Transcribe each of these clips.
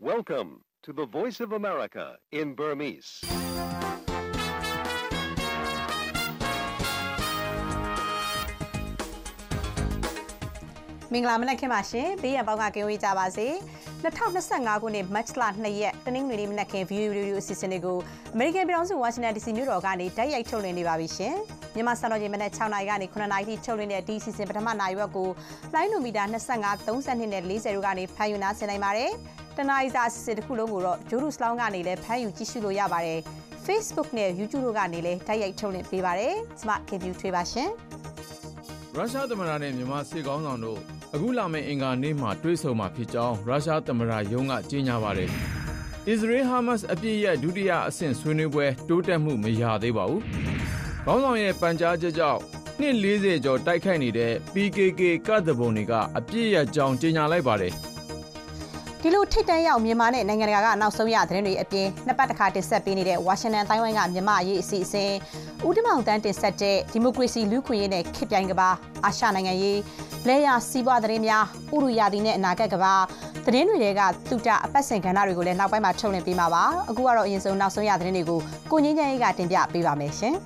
Welcome to the Voice of America in Burmese. ။မင်္ဂလာမနက်ခင်းပါရှင်။ဘေးရန်ပေါင်းကကင်းဝေးကြပါစေ။2025ခုနှစ်မတ်လ2ရက်တနင်္ဂနွေနေ့မနက်ခင်း VOA Radio အစီအစဉ်လေးကို American ပြည်ထောင်စု Washington DC မြို့တော်ကနေတိုက်ရိုက်ထုတ်လွှင့်နေပါပြီရှင်။မြန်မာစံတော်ချိန်မနက်6နာရီကနေ9နာရီထိထုတ်လွှင့်တဲ့ဒီအစီအစဉ်ပထမနာရီဝက်ကိုလိုင်းနိုမီတာ25 32နဲ့40တို့ကနေဖမ်းယူနာဆင်နိုင်ပါတယ်။တနာရီစာအစီအစဉ်တစ်ခုလုံးကိုတော့ Jerusalem ကနေလည်းဖမ်းယူကြည့်ရှုလို့ရပါတယ်။ Facebook နဲ့ YouTube တို့ကနေလည်းတိုက်ရိုက်ထုတ်လွှင့်ပေးပါတယ်။ကျွန်မ KB ထွေးပါရှင်။ရုရှားသမ္မတနဲ့မြန်မာစစ်ကောင်းဆောင်တို့အခုလာမယ့်အင်္ဂါနေ့မှာတွေ့ဆုံမှာဖြစ်ကြောင်းရုရှားသမ္မတရုံးကကြေညာပါတယ်။ Israel Hamas အပြစ်ရဲ့ဒုတိယအဆင့်ဆွေးနွေးပွဲတိုးတက်မှုမရသေးပါဘူး။ခေါင်းဆောင်ရဲ့ပန်ကြားချက်ကြောင့်နှစ်40ကျော်တိုက်ခိုက်နေတဲ့ PKK ကတ်တဘုံတွေကအပြစ်ရကြောင်းကြေညာလိုက်ပါတယ်။ဒီလိုထိတ်တန့်ရောက်မြန်မာနဲ့နိုင်ငံတကာကနောက်ဆုံးရသတင်းတွေအပြင်နှစ်ပတ်တစ်ခါတင်ဆက်ပေးနေတဲ့ Washington တိုင်းဝိုင်းကမြန်မာအရေးအစီအစဉ်ဦးတင်မောင်တန်းတင်ဆက်တဲ့ဒီမိုကရေစီလူ့ခွင့်ရေးနဲ့ခေတ်ပြိုင်ကဘာအာရှနိုင်ငံရေးလဲရစီးပွားသတင်းများဥရုယာတီနဲ့အနာဂတ်ကဘာသတင်းတွေကတူတာအပတ်စဉ်ကဏ္ဍတွေကိုလည်းနောက်ပိုင်းမှာထုတ်လွှင့်ပေးမှာပါအခုကတော့အရင်ဆုံးနောက်ဆုံးရသတင်းတွေကိုကိုငင်းချမ်းရေးကတင်ပြပေးပါမယ်ရှင်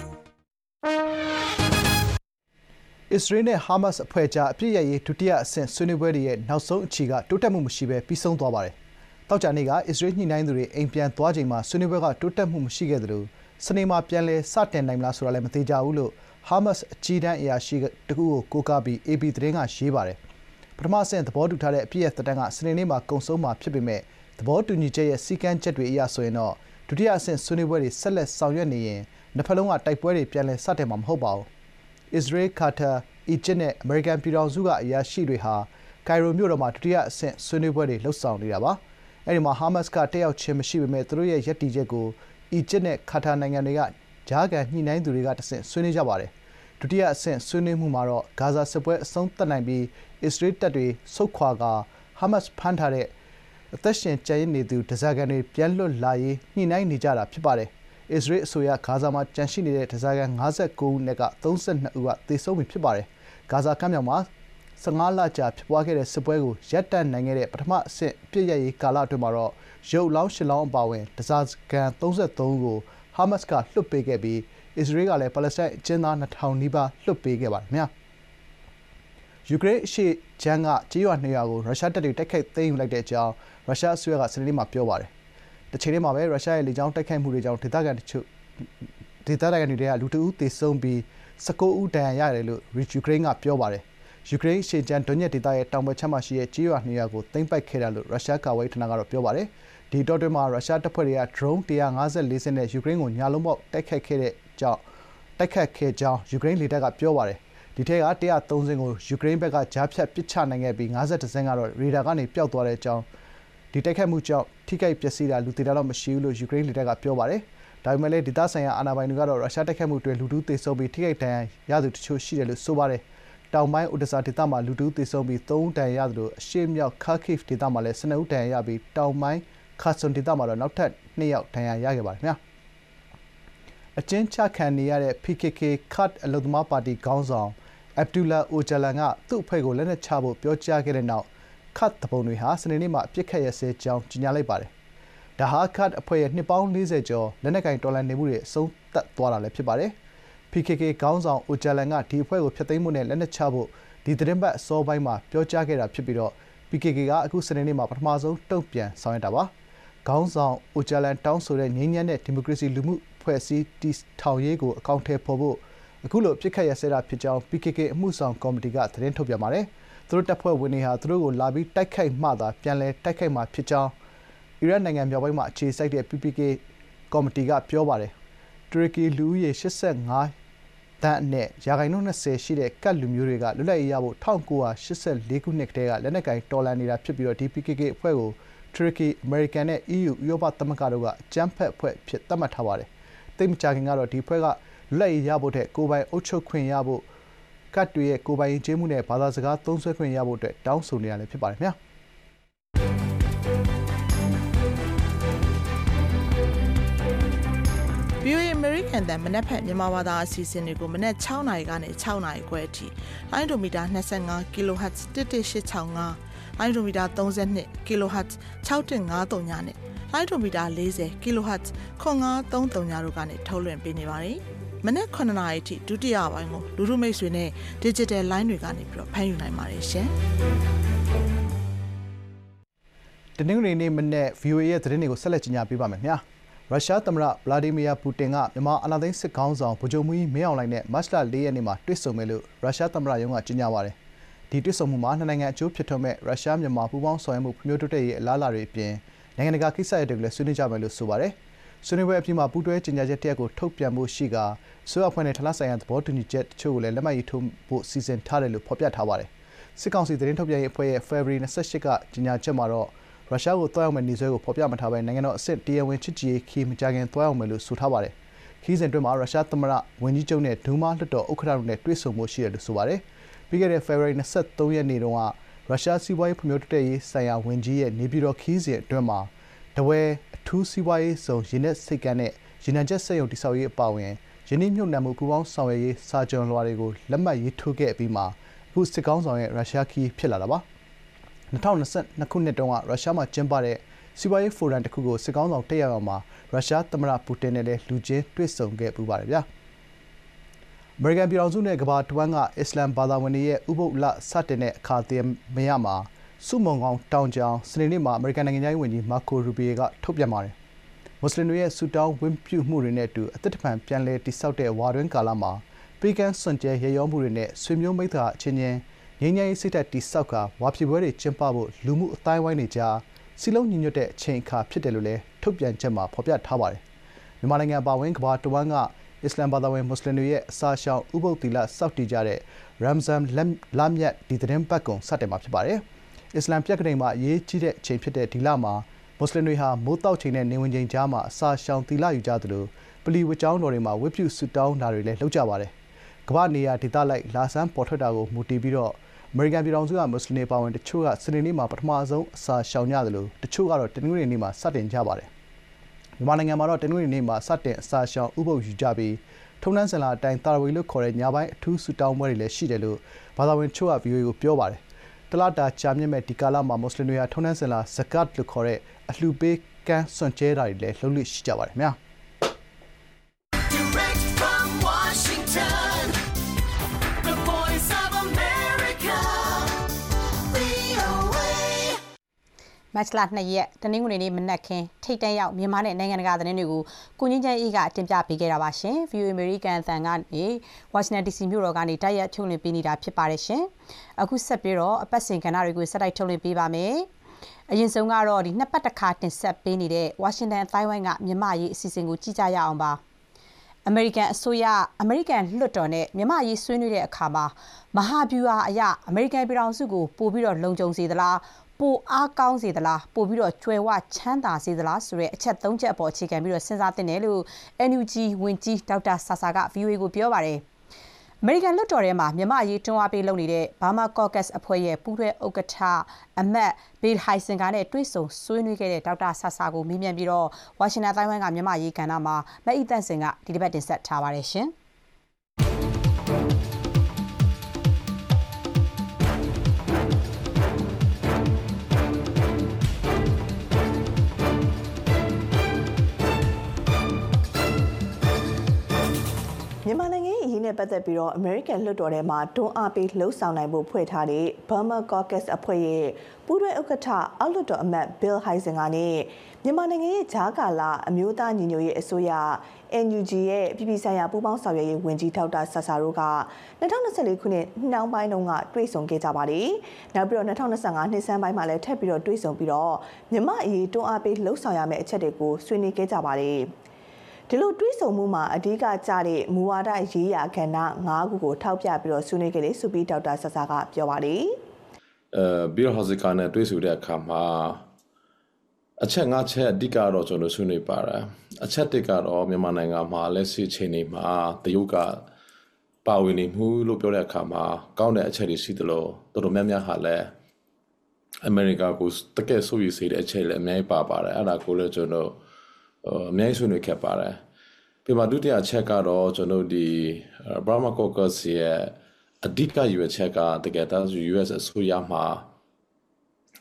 အစ္စရေးနဲ့ဟာမတ်စ်အဖွဲ့ကြားအပြစ်ရရေးဒုတိယအဆင့်ဆွေးနွေးပွဲတွေရဲ့နောက်ဆုံးအခြေကတိုးတက်မှုမရှိဘဲပြီးဆုံးသွားပါတယ်။တောက်ကြနေ့ကအစ္စရေးညှိနှိုင်းသူတွေအိမ်ပြန်သွားချိန်မှာဆွေးနွေးပွဲကတိုးတက်မှုမရှိခဲ့သလိုစနေမှာပြန်လည်စတင်နိုင်မလားဆိုတာလည်းမသိကြဘူးလို့ဟာမတ်စ်အကြီးတန်းအရာရှိတခုကိုကိုးကားပြီး AP သတင်းကရေးပါတယ်။ပထမအဆင့်သဘောတူထားတဲ့အပြစ်ရသက်တမ်းကစနေနေ့မှာကုန်ဆုံးမှာဖြစ်ပေမဲ့သဘောတူညီချက်ရဲ့စီကံချက်တွေအရဆိုရင်တော့ဒုတိယအဆင့်ဆွေးနွေးပွဲတွေဆက်လက်ဆောင်ရွက်နေရင်နှစ်ဖက်လုံးကတိုက်ပွဲတွေပြန်လည်စတင်မှာမဟုတ်ပါဘူး။အစ္စရေးကာတာအီဂျစ်နဲ့အမေရိကန်ပြည်ထောင်စုကအရာရှိတွေဟာကိုင်ရိုမြို့တော်မှာဒုတိယအဆင့်ဆွေးနွေးပွဲတွေလှုပ်ဆောင်နေတာပါ။အဲဒီမှာဟာမတ်စ်ကတက်ရောက်ခြင်းမရှိပေမဲ့သူတို့ရဲ့ရည်တည်ချက်ကိုအီဂျစ်နဲ့ကာတာနိုင်ငံတွေကကြားခံညှိနှိုင်းသူတွေကတဆင့်ဆွေးနွေးကြပါတယ်။ဒုတိယအဆင့်ဆွေးနွေးမှုမှာတော့ဂါဇာစစ်ပွဲအဆုံးသတ်နိုင်ပြီးအစ္စရေးတပ်တွေဆုတ်ခွာကာဟာမတ်စ်ဖမ်းထားတဲ့အသက်ရှင်ကျန်ရစ်နေသူဓားစာခံတွေပြန်လွတ်လာရေးညှိနှိုင်းနေကြတာဖြစ်ပါတယ်။အစ္စရေးအစိုးရဂါဇာမှာကြန့်ရှိနေတဲ့ဓားစာခံ59ဦးနဲ့က32ဦးကသေဆုံးပြီဖြစ်ပါတယ်။ဂါဇာကမ်းမြောင်မှာ15လကြာဖြစ်ပွားခဲ့တဲ့စစ်ပွဲကိုရပ်တန့်နိုင်ခဲ့တဲ့ပထမအဆင့်ပြည့်ရရေးကာလအတွင်းမှာတော့ရုပ်လောင်း8လောင်းအပါအဝင်ဓားစာခံ33ဦးကိုဟာမတ်စ်ကလွှတ်ပေးခဲ့ပြီးအစ္စရေးကလည်းပါလက်စတိုင်းအကျဉ်းသား2000နီးပါးလွှတ်ပေးခဲ့ပါတယ်ခင်ဗျာ။ယူကရိန်းအရှေ့ခြမ်းကကြေးရွာ2ရွာကိုရုရှားတပ်တွေတိုက်ခိုက်သိမ်းယူလိုက်တဲ့အကြောင်းရုရှားအစိုးရကစနေနေ့မှာပြောပါတယ်။တစ်ချိန်တည်းမှာပဲရုရှားရဲ့လေကြောင်းတိုက်ခိုက်မှုတွေကြောင့်ဒေသခံတွေကလူ2ဦးသေဆုံးပြီး19ဦးဒဏ်ရာရတယ်လို့ယူကရိန်းကပြောပါတယ်။ယူကရိန်းရှေ့ကျန်းဒွန်ညက်ဒေသရဲ့တောင်ဘက်ခြမ်းမှာရှိတဲ့ကြေးရွာ2ရွာကိုသိမ်းပိုက်ခဲ့တယ်လို့ရုရှားကာကွယ်ရေးဌာနကတော့ပြောပါတယ်။ဒီတောတွင်းမှာရုရှားတပ်ဖွဲ့တွေကဒရုန်း154စင်းနဲ့ယူကရိန်းကိုညလုံးပေါက်တိုက်ခတ်ခဲ့ကြောင်းယူကရိန်းလေတပ်ကပြောပါတယ်။ဒီထဲက103စင်းကိုယူကရိန်းဘက်ကကြားဖြတ်ပစ်ချနိုင်ခဲ့ပြီး52စင်းကတော့ရေဒါကနေပျောက်သွားတဲ့အကြောင်းဒီတိုက်ခတ်မှုကြောင့်ထိခိုက်ပျက်စီးတာလူသေတာတော့မရှိဘူးလို့ယူကရိန်းလေတပ်ကပြောပါတယ်။ဒါပေမဲ့လည်းဒေသဆိုင်ရာအာဏာပိုင်တွေကတော့ရုရှားတိုက်ခိုက်မှုတွေလူ2သေဆုံးပြီးထိခိုက်ဒဏ်ရာရသူတချို့ရှိတယ်လို့ဆိုပါတယ်။တောင်ပိုင်းအိုဒဆာဒေသမှာလူ2သေဆုံးပြီး3ဦးဒဏ်ရာရသလိုအရှေ့မြောက်ခါခိဗ်ဒေသမှာလည်း12ဦးဒဏ်ရာရပြီးတောင်ပိုင်းခါဆွန်ဒေသမှာတော့နောက်ထပ်2ယောက်ဒဏ်ရာရခဲ့ပါတယ်ခင်ဗျာ။အကျဉ်းချခံနေရတဲ့ PKK ကတ်အလုံသမားပါတီခေါင်းဆောင်အဗ်ဒူလာအိုဂျာလန်ကသူ့အဖွဲ့ကိုလက်နက်ချဖို့ပြောကြားခဲ့တဲ့နောက်ကတ်တပုံတွေဟာစနေနေ့မှာအပြစ်ခတ်ရစဲကြောင်းကြေညာလိုက်ပါတယ်။ဒါဟာကတ်အဖွဲ့ရဲ့နှစ်ပေါင်း40ကျော်လက်နက်ကင်တော်လှန်နေမှုတွေအဆုံးသတ်သွားတာလည်းဖြစ်ပါတယ်။ PKK ခေါင်းဆောင်အိုဂျာလန်ကဒီအဖွဲ့ကိုဖျက်သိမ်းမှုနဲ့လက်နက်ချဖို့ဒီသတင်းပတ်အစောပိုင်းမှာပြောကြားခဲ့တာဖြစ်ပြီးတော့ PKK ကအခုစနေနေ့မှာပထမဆုံးတုံ့ပြန်ဆောင်ရွက်တာပါ။ခေါင်းဆောင်အိုဂျာလန်တောင်းဆိုတဲ့ငြိမ်းချမ်းတဲ့ဒီမိုကရေစီလူမှုဖွဲ့စည်းတည်ထောင်ရေးကိုအကောင့်ထဲပေါ်ဖို့အခုလိုပြစ်ခတ်ရစဲတာဖြစ်ကြောင်း PKK အမှုဆောင်ကော်မတီကသတင်းထုတ်ပြန်ပါတယ်။သူတို့တပ်ဖွဲ့ဝင်တွေဟာသူတို့ကိုလာပြီးတိုက်ခိုက်မှသာပြန်လည်တိုက်ခိုက်မှာဖြစ်ကြောင်းအီရတ်နိုင်ငံမြောက်ပိုင်းမှာအခြေစိုက်တဲ့ PKK ကော်မတီကပြောပါတယ်။တူရကီလူဦးရေ85တန်းနဲ့ရာခိုင်နှုန်း20ရှိတဲ့ကတ်လူမျိုးတွေကလွတ်လပ်ရေးရဖို့1984ခုနှစ်ကတည်းကလက်နက်ကင်တော်လှန်နေတာဖြစ်ပြီးတော့ဒီ PKK အဖွဲ့ကိုတူရကီအမေရိကန်နဲ့ EU ဥရောပသမဂ္ဂတို့ကအကြမ်းဖက်အဖွဲ့ဖြစ်သတ်မှတ်ထားပါတယ်။သိပ်မကြာခင်ကတော့ဒီအဖွဲ့ကလွတ်လပ်ရေးရဖို့တဲ့ကိုယ်ပိုင်အုပ်ချုပ်ခွင့်ရဖို့ကတ်တွေရဲ့ကိုယ်ပိုင်ကျေးမှုနဲ့ဘာသာစကားသုံးစွဲခွင့်ရဖို့အတွက်တောင်းဆိုနေရလည်းဖြစ်ပါတယ်ခင်ဗျာ။ VOA American တန်မနက်ဖြန်မြန်မာဘာသာအစီအစဉ်တွေကိုမနက်6နာရီကနေ6နာရီခွဲအထိလိုင်းဒိုမီတာ25 kHz 1185 လိုင်းဒိုမီတာ32 kHz 6.53ညနဲ့လိုင်းဒိုမီတာ40 kHz 9.33ညတို့ကနေထုတ်လွှင့်ပေးနေပါတယ်မနက်9:00နာရီထိဒုတိယပိုင်းကိုလူထုမိတ်ဆွေနဲ့ digital line တွေကနေပြီးတော့ဖမ်းယူနိုင်ပါတယ်ရှင်တနင်္ဂနွေနေ့မနေ့ VOA ရဲ့သတင်းတွေကိုဆက်လက်ကြီးညာပေးပါမယ်ခင်ဗျာရုရှားသမ္မတဗလာဒီမီယာပူတင်ကမြန်မာအာဏာသိမ်းစစ်ခေါင်းဆောင်ဗိုလ်ချုပ်မှူးကြီးမင်းအောင်လှိုင်နဲ့မတ်လ4ရက်နေ့မှာတွေ့ဆုံမယ်လို့ရုရှားသမ္မတရုံးကကြေညာပါတယ်ဒီတွေ့ဆုံမှုမှာနှစ်နိုင်ငံအကျိုးဖြစ်ထွန်းမဲ့ရုရှားမြန်မာပူးပေါင်းဆောင်ရွက်မှုဖွံ့ဖြိုးတိုးတက်ရေးအလားအလာတွေအပြင်နိုင်ငံတကာကိစ္စရပ်တွေကိုလည်းဆွေးနွေးကြမယ်လို့ဆိုပါတယ်ဆွေးနွေးပွဲအပြီးမှာပူးတွဲကြေညာချက်တစ်ရပ်ကိုထုတ်ပြန်ဖို့ရှိကဆိုရအဖွဲ့နဲ့ထလဆိုင်ရာသဘောတူညီချက်တချို့ကိုလည်းလက်မှတ်ရေးထိုးဖို့စီစဉ်ထားတယ်လို့ဖော်ပြထားပါတယ်စစ်ကောင်စီသတင်းထုတ်ပြန်ရေးအဖွဲ့ရဲ့ February 28 ကကြေညာချက်မှာတော့ရုရှားကိုတွားရောက်မဲ့နေဆွဲကိုဖော်ပြမထားဘဲနိုင်ငံတော်အဆင့်တရားဝင်ချစ်ကြည်ရေးခီးမကြခင်တွားရောက်မယ်လို့ဆိုထားပါတယ်ခီးစဉ်အတွင်းမှာရုရှားသမ္မတဝန်ကြီးချုပ်နဲ့ဒူးမားလွှတ်တော်ဥက္ကဋ္ဌတို့နဲ့တွေ့ဆုံမှုရှိတယ်လို့ဆိုပါတယ်ပြီးခဲ့တဲ့ February 23 ရက်နေ့တုန်းကရုရှားစီးပွားရေးဖွံ့ဖြိုးတိုးတက်ရေးဆိုင်ရာဝန်ကြီးရဲ့နေပြည်တော်ခီးစဉ်အတွင်းမှာတဝဲအထူးစီးပွားရေးဆောင်ရင်းနဲ့စိတ်ကန်းနဲ့ရင်းနှံချက်စက်ရုံတိစောက်ရေးအပါအဝင်ယင်းနှိမ့်မြုပ်နှံမှုပူးပေါင်းဆောင်ရွက်ရေးစာချုပ်လွှာတွေကိုလက်မှတ်ရေးထိုးခဲ့ပြီးမှအခုစစ်ကောင်ဆောင်ရဲ့ရုရှားခီးဖြစ်လာတာပါ2022ခုနှစ်တုန်းကရုရှားမှာကျင်းပတဲ့စီးပွားရေးဖိုရမ်တစ်ခုကိုစစ်ကောင်ဆောင်တက်ရောက်မှာရုရှားသမ္မတပူတင်နဲ့လည်းလူချင်းတွေ့ဆုံခဲ့ပူပါတယ်ဗျာအမေရိကန်ပြည်ထောင်စုနဲ့ကမ္ဘာတဝန်းကအစ္စလမ်ဘာသာဝင်တွေရဲ့ဥပုသ်လစတင်တဲ့အခါသမယမှာစုမုံကောင်တောင်ကြောင်စနေနေ့မှာအမေရိကန်နိုင်ငံသားဝန်ကြီးမာကိုရူဘီယီကထုတ်ပြန်ပါတယ်မွတ်စလင်တွေရဲ့ဆူတောင်းဝင်းပြုမှုတွေနဲ့အတူအသက်တပံပြန်လည်တိစောက်တဲ့ဝါတွင်းကာလမှာပေးကမ်းစွန့်ကြဲရရောမှုတွေနဲ့ဆွေမျိုးမိတ်ဆွေအချင်းချင်းငြိမ်းချမ်းရေးစိတ်ဓာတ်တိစောက်ကဝါဖြစ်ပွဲတွေကျင်းပဖို့လူမှုအတိုင်းဝိုင်းတွေကြားစီလုံးညီညွတ်တဲ့အချိန်အခါဖြစ်တယ်လို့လည်းထုတ်ပြန်ချက်မှာဖော်ပြထားပါတယ်မြန်မာနိုင်ငံပါဝင်ကမ္ဘာတဝန်းကအစ္စလမ်ဘာသာဝင်မွတ်စလင်တွေရဲ့အစာရှောင်ဥပုသ်သီလစောင့်တည်ကြတဲ့ရမ်ဇန်လမြတ်ဒီသတင်းပတ်ကုံစတင်မှာဖြစ်ပါတယ်အစ္စလမ်ပြက္ခဒိန်မှာအရေးကြီးတဲ့အချိန်ဖြစ်တဲ့ဒီလမှာမွတ်စလင်တွေဟာမိုးတောက်ချိန်နဲ့နေဝင်ချိန်ကြားမှာအစာရှောင်သီလယူကြသလိုပလီဝတ်ကျောင်းတော်တွေမှာဝတ်ပြုဆုတောင်းတာတွေလည်းလုပ်ကြပါတယ်ကမ္ဘာနေရာဒေသလိုက်လာဆန်းပေါ်ထွက်တာကိုမူတည်ပြီးတော့အမေရိကန်ပြည်ထောင်စုကမွတ်စလင်တွေပါဝင်တချို့ကစနေနေ့မှာပထမဆုံးအစာရှောင်ကြသလိုတချို့ကတော့တနင်္ဂနွေနေ့မှာစတင်ကြပါတယ်မြန်မာနိုင်ငံမှာတော့တနင်္ဂနွေနေ့မှာစတင်အစာရှောင်ဥပုသ်ယူကြပြီးထုံးတမ်းစင်လာအတိုင်းတာဝေလို့ခေါ်တဲ့ညပိုင်းအထူးဆုတောင်းပွဲတွေလည်းရှိတယ်လို့ဘာသာဝင်ချို့က VOA ကိုပြောပါတယ်တလတာကြာမြင့်မဲ့ဒီကာလမှာမွတ်စလင်တွေဟာထုံးတမ်းစင်လာဇကတ်လို့ခေါ်တဲ့အလှူပေးကမ်းစွန့်ကြဲတာတွေလည်းလှုပ်လှရှိကြပါတယ်ခင်ဗျာမတ်လ2ရက်တနင်္ဂနွေနေ့မနက်ခင်းထိတ်တန့်ရောက်မြန်မာနဲ့နိုင်ငံတကာသတင်းတွေကိုကိုငင်းချမ်းအေးကတင်ပြပေးခဲ့တာပါရှင် VOA American အသံကနေဝါရှင်တန် DC မြို့တော်ကနေတိုက်ရိုက်ထုတ်လွှင့်ပေးနေတာဖြစ်ပါတယ်ရှင်အခုဆက်ပြီးတော့အပတ်စဉ်ကဏ္ဍတွေကိုဆက်တိုက်ထုတ်လွှင့်ပေးပါမယ်အရင်ဆုံးကတော့ဒီနှစ်ပတ်တစ်ခါတင်ဆက်ပေးနေတဲ့ဝါရှင်တန်အတိုင်းဝိုင်းကမြန်မာရေးအစီအစဉ်ကိုကြည့်ကြရအောင်ပါအမေရိကန်အစိုးရအမေရိကန်လွှတ်တော်နဲ့မြန်မာရေးဆွေးနွေးတဲ့အခါမှာမဟာဗျူဟာအရအမေရိကန်ပြည်ထောင်စုကိုပို့ပြီးတော့လုံခြုံစေသလားပိုအားကောင်းစေသလားပို့ပြီးတော့ကျွယ်ဝချမ်းသာစေသလားဆိုတဲ့အချက်၃ချက်အပေါ်အခြေခံပြီးတော့စဉ်းစားသင့်တယ်လို့ NUG ဝန်ကြီးဒေါက်တာဆာဆာက VOA ကိုပြောပါတယ်အမေရိကန်လွှတ်တော်ထဲမှာမြန်မာရေးတွန်းအားပေးလုပ်နေတဲ့ Burma Caucus အဖွဲ့ရဲ့ပူးတွဲဥက္ကဋ္ဌအမတ်ဘေးဟိုင်စင်ကနဲ့တွေ့ဆုံဆွေးနွေးခဲ့တဲ့ဒေါက်တာဆာဆာကိုမေးမြန်းပြီးတော့ဝါရှင်တန်တိုင်းဝိုင်းကမြန်မာရေးကဏ္ဍမှာမအိသန့်စင်ကဒီတစ်ပတ်တင်ဆက်ထားပါတယ်ရှင်မြန်မာနိုင်ငံရဲ့အရေးနဲ့ပတ်သက်ပြီးတော့ American လွှတ်တော်ထဲမှာတွန်းအားပေးလှုပ်ဆောင်နိုင်ဖို့ဖွဲ့ထားတဲ့ Burma Caucus အဖွဲ့ရဲ့ပူးတွဲဥက္ကဋ္ဌအောက်လွှတ်တော်အမတ် Bill Hisen ကနေမြန်မာနိုင်ငံရဲ့ဂျာကာလာအမျိုးသားညီညွတ်ရေးအစိုးရ NUG ရဲ့ပြည်ပဆိုင်ရာပူးပေါင်းဆောင်ရွက်ရေးဝန်ကြီးဒေါက်တာဆာဆာတို့က2024ခုနှစ်နှောင်းပိုင်းတုန်းကတွေ့ဆုံခဲ့ကြပါတယ်။နောက်ပြီးတော့2025နှစ်ဆန်းပိုင်းမှာလည်းထပ်ပြီးတော့တွေ့ဆုံပြီးတော့မြန်မာအရေးတွန်းအားပေးလှုပ်ဆောင်ရမယ့်အချက်တွေကိုဆွေးနွေးခဲ့ကြပါတယ်။ဒီလိုတွေးဆုံမှုမှာအဓိကကျတဲ့မူဝါဒရေးရာကဏ္ဍ၅ခုကိုထောက်ပြပြီးတော့ဆွေးနွေးခဲ့တယ်ဆိုပြီးဒေါက်တာဆာဆာကပြောပါတယ်ဘီရိုဟော့စကာနဲ့တွေ့ဆုံတဲ့အခါမှာအချက်၅ချက်အဓိကတော့ကျွန်တော်ဆွေးနွေးပါတယ်အချက်တစ်ကတော့မြန်မာနိုင်ငံမှာလက်ရှိချိန်နေမှာတရုတ်ကပါဝင်နေမှုလို့ပြောတဲ့အခါမှာကောင်းတဲ့အချက်တွေရှိသလိုတော်တော်များများဟာလည်းအမေရိကကိုတကယ်ဆိုရစေတဲ့အချက်လည်းအများကြီးပါပါတယ်အဲ့ဒါကိုလည်းကျွန်တော်အများကြီးဆွေးနွေးခဲ့ပါတယ်ပြီးမှဒုတိယအချက်ကတော့ကျွန်တော်ဒီ Burma Caucus ရဲ့အဓိကရွေးချက်ကတကယ်တမ်း US အစိုးရမှာ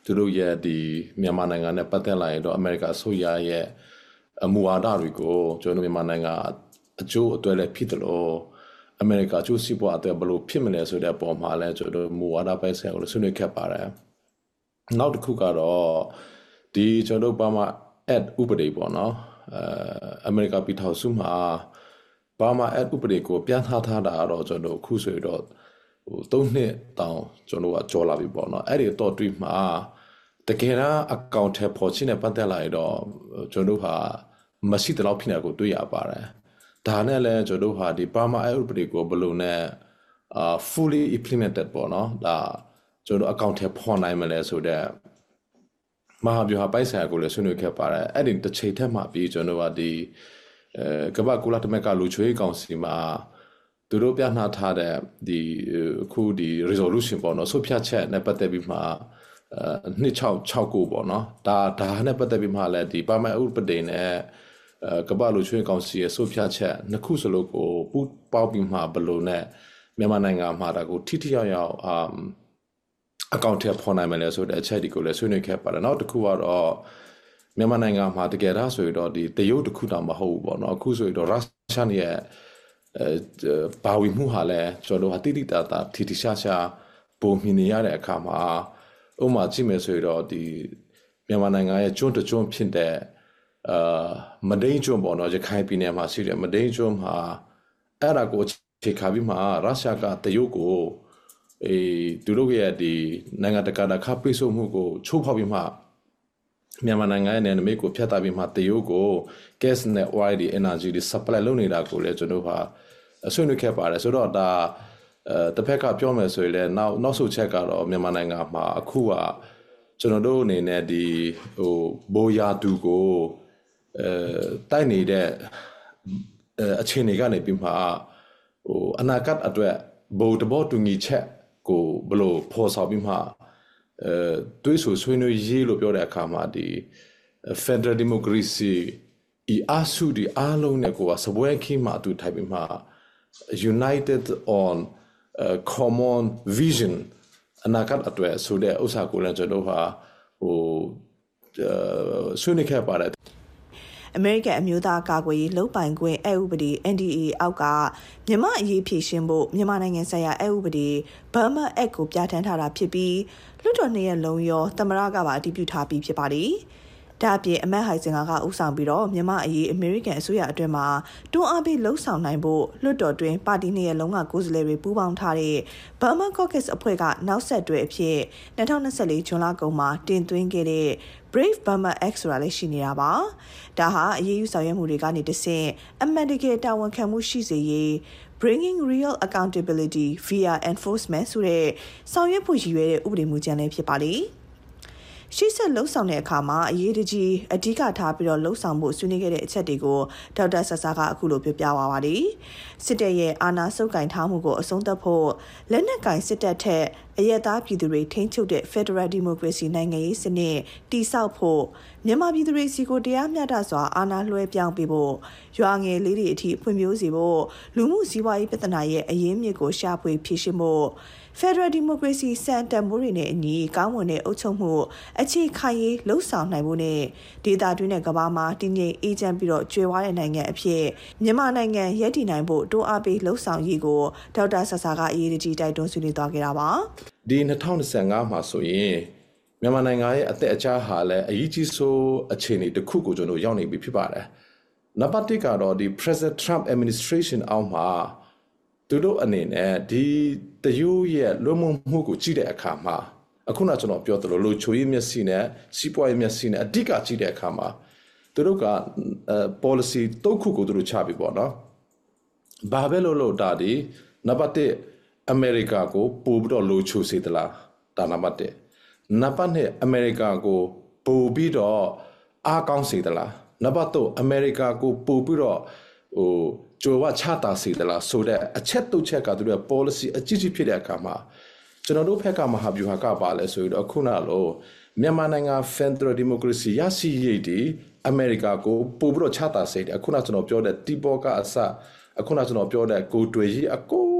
သူတို့ရဲ့ဒီမြန်မာနိုင်ငံနဲ့ပတ်သက်လာရင်တော့အမေရိကအစိုးရရဲ့မူဝါဒတွေကိုကျွန်တော်မြန်မာနိုင်ငံအကျိုးအတွက်လည်းဖြစ်တယ်လို့အမေရိကအကျိုးစီးပွားအတွက်ဘယ်လိုဖြစ်မလဲဆိုတဲ့ပုံမှာလည်းကျွန်တော်မူဝါဒပိုင်းဆိုင်ကိုလည်းဆွေးနွေးခဲ့ပါတယ်နောက်တစ်ခုကတော့ဒီကျွန်တော်ဘာမှ ad ဥပဒေပေါ့နော်အမေရိကပြည်ထောင်စုမှာဘာမှ ad ဥပဒေကိုပြန်ထားတာတော့ကျွန်တော်ခုဆိုတော့3နှစ်တောင်ကျွန်တော်ကကြော်လာပြီပေါ့နော်အဲ့ဒီတော့တွေ့မှာတကယ်တော့အကောင့်ထဲပေါ်ချင်းနဲ့ပတ်သက်လာတော့ကျွန်တော်ဟာမရှိတဲ့လောက်ဖြစ်နေကိုတွေ့ရပါတယ်ဒါနဲ့လည်းကျွန်တော်ဟာဒီဘာမှ ad ဥပဒေကိုဘယ်လိုနဲ့fully implemented ပေါ့နော်ဒါကျွန်တော်အကောင့်ထဲပေါ်နိုင်မလဲဆိုတော့မဟာဗျူဟာပိုက်ဆိုင်ကိုလည်းဆွေးနွေးခဲ့ပါတယ်အဲ့ဒီတစ်ချိန်ထက်မှပြီးကျွန်တော်ကဒီကမ္ဘာကုလသမဂ္ဂလူချွေးကောင်စီမှာသူတို့ပြနှာထားတဲ့ဒီအခုဒီ resolution ပေါ့နော်ဆုဖြတ်ချက်နဲ့ပတ်သက်ပြီးမှ2669ပေါ့နော်ဒါနဲ့ပတ်သက်ပြီးမှလည်းဒီပါမန်ဥပဒေနဲ့ကမ္ဘာလူချွေးကောင်စီရဲ့ဆုဖြတ်ချက်နှစ်ခုစလုံးကိုပူးပေါင်းပြီးမှဘလို့နဲ့မြန်မာနိုင်ငံမှာဒါကိုထိထိရောက်အကောင့်ထဲပေါ်နိုင်မယ်လဲဆိုတဲ့အချက်ဒီကိုလည်းဆွေးနွေးခဲ့ပါတယ်နောက်တစ်ခုကတော့မြန်မာနိုင်ငံမှာတကယ်တော့ဆိုတော့ဒီတရုတ်တစ်ခုတောင်မဟုတ်ဘူးပေါ့နော်အခုဆိုတော့ရုရှားရဲ့ဘာဝီမှုဟာလဲကျွန်တော်ဟာတိတိတတ်တာထိရှာရှာပုံမြင်နေရတဲ့အခါမှာဥပမာကြည့်မယ်ဆိုတော့ဒီမြန်မာနိုင်ငံရဲ့ကျွန်းတကျွန်းဖြစ်တဲ့မဒိန်ကျွန်းပေါ့နော်ရခိုင်ပြည်နယ်မှာရှိတဲ့မဒိန်ကျွန်းမှာအဲ့ဒါကိုခြေခါပြီးမှရုရှားကတရုတ်ကိုသူတို့ရဲ့ဒီနိုင်ငံတကာခပိတ်ဆို့မှုကိုချိုးဖောက်ပြီးမှမြန်မာနိုင်ငံရဲ့နယ်နိမိတ်ကိုဖျက်ဆီးပြီးမှတရုတ်ကို gas နဲ့ oil ဒီ energy ဒီ supply လုပ်နေတာကိုလည်းကျွန်တော်ဟာဆွေးနွေးခဲ့ပါတယ်ဆိုတော့ဒါတစ်ဖက်ကပြောမယ်ဆိုရင်လည်းနောက်ဆုတ်ချက်ကတော့မြန်မာနိုင်ငံမှာအခုကကျွန်တော်တို့အနေနဲ့ဒီဘိုးယာတူကိုတိုက်နေတဲ့အခြေအနေကနေပြီးမှအနာဂတ်အတွက်ဘိုးတဘောတူညီချက်ကိုဘလို့ဖော်ဆောင်ပြီးမှတွေးဆွေးနွေးရေးလို့ပြောတဲ့အခါမှာဒီ Federal Democracy အားစုဒီအားလုံးနဲ့ကိုစပွဲခင်းမှအတူထိုက်ပြီးမှ United on common vision အနာဂတ်အတွက်ဆိုတဲ့ဥစ္စာကိုလည်းကျွန်တော်ဟာဆွေးနွေးခဲ့ပါတယ်အမေရိကန်အမျိုးသားကာကွယ်ရေးလုံပိုင်ခွင့်အဥပဒေ NDA အောက်ကမြန်မာအရေးဖြည့်ရှင်းဖို့မြန်မာနိုင်ငံဆိုင်ရာအဥပဒေ Burma Act ကိုပြဋ္ဌာန်းထားတာဖြစ်ပြီးလွှတ်တော်နှစ်ရပ်လုံးရောသမ္မတကပါအတည်ပြုထားပြီးဖြစ်ပါတယ်။ဒါ့အပြင်အမတ်ဟိုင်စင်ကဦးဆောင်ပြီးတော့မြန်မာအရေးအမေရိကန်အစိုးရအတွင်းမှာတွန်းအားပေးလှုံ့ဆော်နိုင်ဖို့လွှတ်တော်တွင်ပါတီနှစ်ရပ်လုံးကကိုယ်စားလှယ်တွေပူးပေါင်းထားတဲ့ Burma Caucus အဖွဲ့ကနောက်ဆက်တွဲအဖြစ်2024ဇွန်လကုန်မှာတင်သွင်းခဲ့တဲ့ Brave Burma Act ဆိုတာလည်းရှိနေတာပါ။ဒါဟာအရေးယူဆောင်ရွက်မှုတွေကနေတဆင့်အမှန်တကယ်တာဝန်ခံမှုရှိစေရေး Bringing Real Accountability via Enforcement ဆိုတဲ့ဆောင်ရွက်ဖို့ရည်ရွယ်တဲ့ဥပဒေမူကြမ်းလည်းဖြစ်ပါလေ။ရှေ့ဆက်လှုပ်ဆောင်တဲ့အခါမှာအရေးတကြီးအဓိကထားပြီးတော့လှုပ်ဆောင်မှုဆွေးနွေးခဲ့တဲ့အချက်တွေကိုဒေါက်တာဆဆာကအခုလိုပြောပြသွားပါတယ်။စစ်တပ်ရဲ့အာဏာဆုပ်ကိုင်ထားမှုကိုအဆုံးသတ်ဖို့လက်နက်ကင်စစ်တပ်ထက်အရက်သားပြည်သူတွေထိန်းချုပ်တဲ့ Federal Democracy နိုင်ငံရေးစနစ်တည်ဆောက်ဖို့မြန်မာပြည်သူတွေစီကိုတရားမျှတစွာအာဏာလွှဲပြောင်းပေးဖို့ရွာငယ်လေးတွေအထိဖွံ့ဖြိုးစေဖို့လူမှုစီးပွားရေးပြဿနာရဲ့အရင်းမြစ်ကိုရှာဖွေဖြေရှင်းဖို့ Federal Democracy စံတန်ဖိုးတွေနဲ့အညီကောင်းမွန်တဲ့အုပ်ချုပ်မှုအခြေခံရေးလှုံ့ဆော်နိုင်ဖို့နဲ့ဒေသတွင်းနဲ့ကမ္ဘာမှာတည်ငြိမ်အေးချမ်းပြီးတော့ကျွယ်ဝတဲ့နိုင်ငံအဖြစ်မြန်မာနိုင်ငံရည်တည်နိုင်ဖို့တိုးအားပေးလှုံ့ဆော်ရေးကိုဒေါက်တာဆဆာကအရေးကြီးတိုက်တွန်းဆွေးနွေးသွားခဲ့တာပါဒီ2025မှာဆိုရင်မြန်မာနိုင်ငံရဲ့အသက်အကျဟာလည်းအရေးကြီးဆုံးအခြေအနေတစ်ခုကိုကျွန်တော်ရောက်နေပြီဖြစ်ပါတယ်။နံပါတ်1ကတော့ဒီ President Trump administration အောက်မှာသူတို့အနေနဲ့ဒီတရုတ်ရဲ့လွှမ်းမိုးမှုကိုကြည့်တဲ့အခါမှာအခုနကျွန်တော်ပြောသလိုလူချိုရေးမျက်စိနဲ့စီးပွားရေးမျက်စိနဲ့အဓိကကြည့်တဲ့အခါမှာသူတို့ကpolicy ၃ခုကိုသူတို့ချပြီပေါ့နော်။ဘာပဲလို့ဒါဒီနံပါတ်1အမေရိကကိုပို့ပြီးတော့လူချိုစေသလားဒါနံပါတ်1နံပါတ်2အမေရိကကိုပို့ပြီးတော့အားကောင်းစေသလားနံပါတ်3အမေရိကကိုပို့ပြီးတော့ကြိုဝချတာစေသလားဆိုတဲ့အချက်တုတ်ချက်ကသူတို့ policy အကြီးကြီးဖြစ်တဲ့အခါမှာကျွန်တော်တို့ဘက်ကမဟာဗျူဟာကပါလဲဆိုတော့ခုနလိုမြန်မာနိုင်ငံ Federal Democracy ရရှိရေးဒီအမေရိကကိုပို့ပြီးတော့ချတာစေတယ်အခုနကျွန်တော်ပြောတဲ့တီဘောကအစအခုနကျွန်တော်ပြောတဲ့ကိုတွေ့ရေးအကို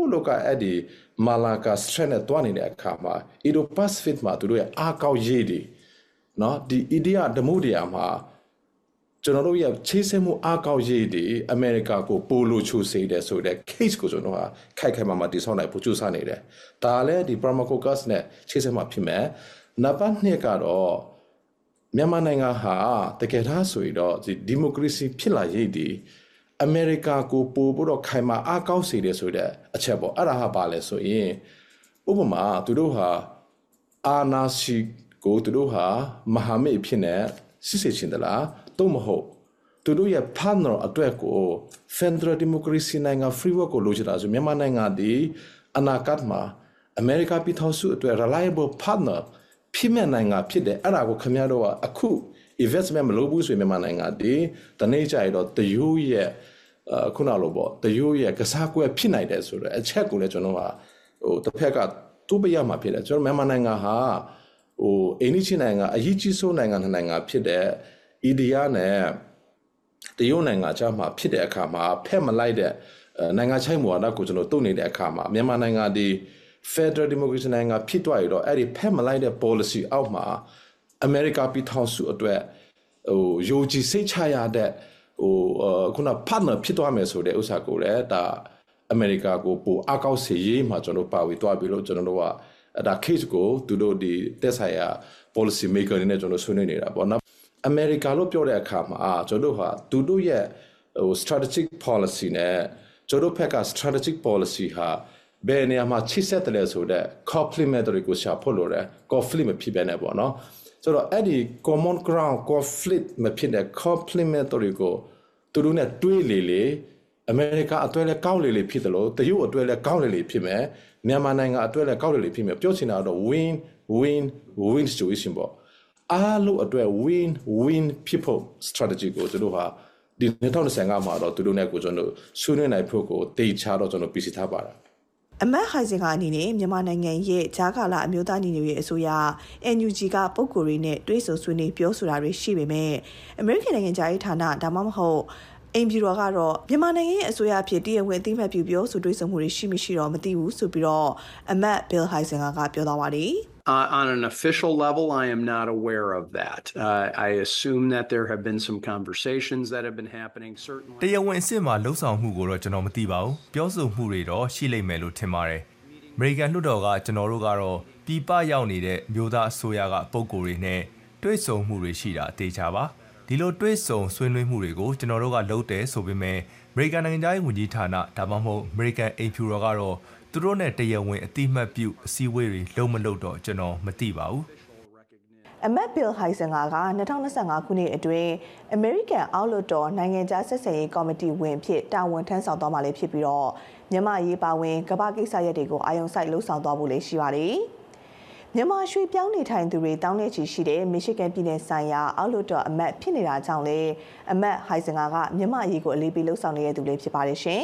လောကအဲ့ဒီမာလာကာစထရက်နဲ့တွားနေတဲ့အခါမှာအီဒိုပစိဖိတ်မှာသူတို့ရဲ့အားကောင်းရေးတွေနော်ဒီအိန္ဒိယဓမုဒရာမှာကျွန်တော်တို့ရဲ့ချေးစမှုအားကောင်းရေးတွေအမေရိကကိုပိုလိုချိုစေတဲ့ဆိုတဲ့ case ကိုကျွန်တော်ဟာခိုက်ခိုက်မာမာတည်ဆောက်နိုင်ဖို့ကြိုးစားနေတယ်ဒါလည်းဒီ Pharmacocus နဲ့ချေးစမှုဖြစ်မယ်နံပါတ်2ကတော့မြန်မာနိုင်ငံဟာတကယ်ထားဆိုရင်တော့ဒီမိုကရေစီဖြစ်လာရေးဒီအမေရိကကိုပို့ဖို့တော့ခိုင်မာအားကောင်းစေတယ်ဆိုတဲ့အချက်ပေါ့အဲ့ဒါဟာပါလဲဆိုရင်ဥပမာသူတို့ဟာအာနာရှိကိုသူတို့ဟာမဟာမိတ်ဖြစ်နေစစ်စစ်ချင်းတလားတော့မဟုတ်သူတို့ရဲ့ partner အတွက်ကို Federal Democracy နိုင်ငံ framework ကိုလိုချင်တာဆိုမြန်မာနိုင်ငံဒီအနာဂတ်မှာအမေရိကပြည်ထောင်စုအတွက် reliable partner ဖြစ်မဲ့နိုင်ငံဖြစ်တယ်အဲ့ဒါကိုခင်ဗျားတို့ကအခု investment မလုပ်ဘူးဆိုရင်မြန်မာနိုင်ငံဒီတနေ့ကျရင်တော့တယူရဲ့ခုနလိုပေါ့တယူရဲ့ကစားကွက်ဖြစ်နိုင်တယ်ဆိုတော့အချက်ကိုလည်းကျွန်တော်ကတစ်ဖက်ကတူပရမှာဖြစ်တယ်ကျွန်တော်မြန်မာနိုင်ငံဟာအိန္ဒိယနိုင်ငံအရေးကြီးဆုံးနိုင်ငံနိုင်ငံဖြစ်တဲ့အိန္ဒိယနဲ့တရုတ်နိုင်ငံကြားမှာဖြစ်တဲ့အခါမှာဖက်မလိုက်တဲ့နိုင်ငံခြားမူဝါဒကိုကျွန်တော်တုံ့နေတဲ့အခါမှာမြန်မာနိုင်ငံဒီ Federal Democracy နိုင်ငံဖြစ်သွားရတော့အဲ့ဒီဖက်မလိုက်တဲ့ policy အောက်မှာအမေရိကပြည်ထောင်စုအတွက်ယုံကြည်စိတ်ချရတဲ့ခုန partner ဖြစ်သွားမယ်ဆိုတဲ့ဥစ္စာကိုလည်းဒါအမေရိကကိုပိုအကောက်စီရေးမှာကျွန်တော်ပါဝေသွားပြီးလို့ကျွန်တော်တို့ကဒါ case ကိုသူတို့ဒီတက်ဆိုင်ရာ policy maker တွေနဲ့ကျွန်တော်ဆွေးနွေးနေတာပေါ့နော်အမေရိကလို့ပြောတဲ့အခါမှာကျွန်တော်တို့ဟာသူတို့ရဲ့strategic policy နဲ့ကျွန်တော်တို့ဘက်က strategic policy ဟာဘယ်နေရာမှာချိဆက်တယ်ဆိုတဲ့ complementary ကိုရှာဖို့လိုတယ် conflict မဖြစ်ဘဲနဲ့ပေါ့နော်ဆိုတော့အဲ့ဒီ common ground conflict မဖြစ်တဲ့ complementary ကိုသူတို့နဲ့တွေးလေအမေရိကအတွဲလဲကောင်းလေဖြစ်တယ်လို့တရုတ်အတွဲလဲကောင်းလေဖြစ်မယ်မြန်မာနိုင်ငံအတွဲလဲကောင်းလေဖြစ်မယ်ပြောချင်တာတော့ win win win situation ပေါ့အားလုံးအတွက် win win people strategy ကိုသူတို့ဟာဒီ2025မှာတော့သူတို့နဲ့ကိုကျွန်တော်ဆွေးနွေးနိုင်ဖို့ကိုတေချာတော့ကျွန်တော်ပြင်ဆင်ထားပါတယ်အမတ်ဟိုင်ဇင်ကအနေနဲ့မြန်မာနိုင်ငံရဲ့ဂျာကာလာအမျိုးသားညီညွတ်ရေးအစိုးရ NUG ကပုံကိုယ်တွေနဲ့တွဲဆုံဆွေးနွေးပြောဆိုတာတွေရှိပေမဲ့အမေရိကန်နိုင်ငံသားရေးဌာနဒါမှမဟုတ်အိမ်ဖြူတော်ကတော့မြန်မာနိုင်ငံရဲ့အစိုးရအဖြစ်တရားဝင်အသိအမှတ်ပြုပြောဆိုတွဲဆုံမှုတွေရှိမရှိတော့မသိဘူးဆိုပြီးတော့အမတ် Bill Heisinger ကပြောသွားပါတယ် On an official level, I am not aware of that. I assume that there have been some conversations that have been happening. Certainly. တရားဝင်အစ်မှာလှုပ်ဆောင်မှုကိုတော့ကျွန်တော်မသိပါဘူး။ပြောဆိုမှုတွေတော့ရှိလိမ့်မယ်လို့ထင်ပါတယ်။ American လွှတ်တော်ကကျွန်တော်တို့ကတော့ပြည်ပရောက်နေတဲ့မျိုးသားအစိုးရကပုံကိုယ်တွေနဲ့တွဲဆုံမှုတွေရှိတာတေချာပါ။ဒီလိုတွဲဆုံဆွေးနွေးမှုတွေကိုကျွန်တော်တို့ကလုပ်တယ်ဆိုပေမဲ့ American နိုင်ငံသားရေးဝန်ကြီးဌာနဒါမှမဟုတ် American အိမ်ဖြူတော်ကတော့သူတို့နဲ့တရားဝင်အတိမတ်ပြုအစည်းအဝေးတွေလုံးမလုပ်တော့ကျွန်တော်မသိပါဘူးအမတ် Bill Heisinger က2025ခုနှစ်အတွင်း American အောက်လွှတ်တော်နိုင်ငံခြားဆက်ဆံရေးကော်မတီဝင်ဖြစ်တာဝန်ထမ်းဆောင်သွားမှာလည်းဖြစ်ပြီးတော့မြန်မာရေးပါဝင်ကမ္ဘာကိစ္စရပ်တွေကိုအာရုံစိုက်လှုပ်ဆောင်သွားဖို့လည်းရှိပါတယ်မြန်မာရွှေပြောင်းနေထိုင်သူတွေတောင်းနေချီရှိတဲ့ Michigan ပြည်နယ်ဆိုင်ရာအောက်လွှတ်တော်အမတ်ဖြစ်နေတာကြောင့်လေအမတ် Heisinger ကမြန်မာရေးကိုအလေးပေးလှုပ်ဆောင်နေတဲ့သူလေးဖြစ်ပါတယ်ရှင်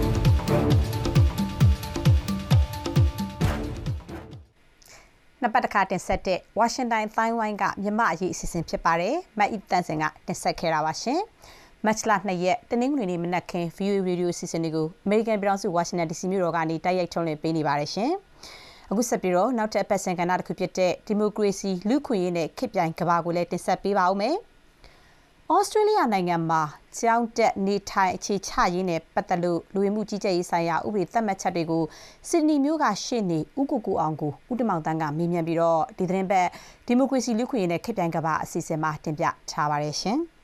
နှစ်ပတ်တစ်ခါတင်ဆက်တဲ့ဝါရှင်တန်တိုင်းဝိုင်းကမြမအရေးအစီအစဉ်ဖြစ်ပါတယ်။မတ်အီတန်စင်ကတင်ဆက်ခဲ့တာပါရှင်။မတ်လ2ရက်တနင်္ဂနွေနေ့မနက်ခင်း VOA Radio အစီအစဉ်တွေကို American ပြည်ထောင်စုဝါရှင်တန် DC မြို့တော်ကနေတိုက်ရိုက်ထုတ်လွှင့်ပေးနေပါတယ်ရှင်။အခုဆက်ပြီးတော့နောက်ထပ်အပတ်စဉ်ကဏ္ဍတစ်ခုဖြစ်တဲ့ဒီမိုကရေစီလူ့ခွင့်ရေးနဲ့ခေတ်ပြိုင်ကမ္ဘာကိုလည်းတင်ဆက်ပေးပါဦးမယ်။ဩစတြေးလျနိုင်ငံမှာကျောင်းတက်နေထိုင်အခြေချရေးနဲ့ပတ်သက်လို့လူဝင်မှုကြီးကြပ်ရေးဆိုင်ရာဥပဒေသတ်မှတ်ချက်တွေကိုစစ်ဒနီမြို့ကရှေ့နေဦးကိုအောင်ကိုဦးတမောင်တန်းကမေးမြန်းပြီးတော့ဒီသတင်းပတ်ဒီမိုကရေစီလူ့ခွင့်ရေးနဲ့ခေတ်ပြိုင်ကမ္ဘာအစီအစဉ်မှာတင်ပြထားပါတယ်ရှင်။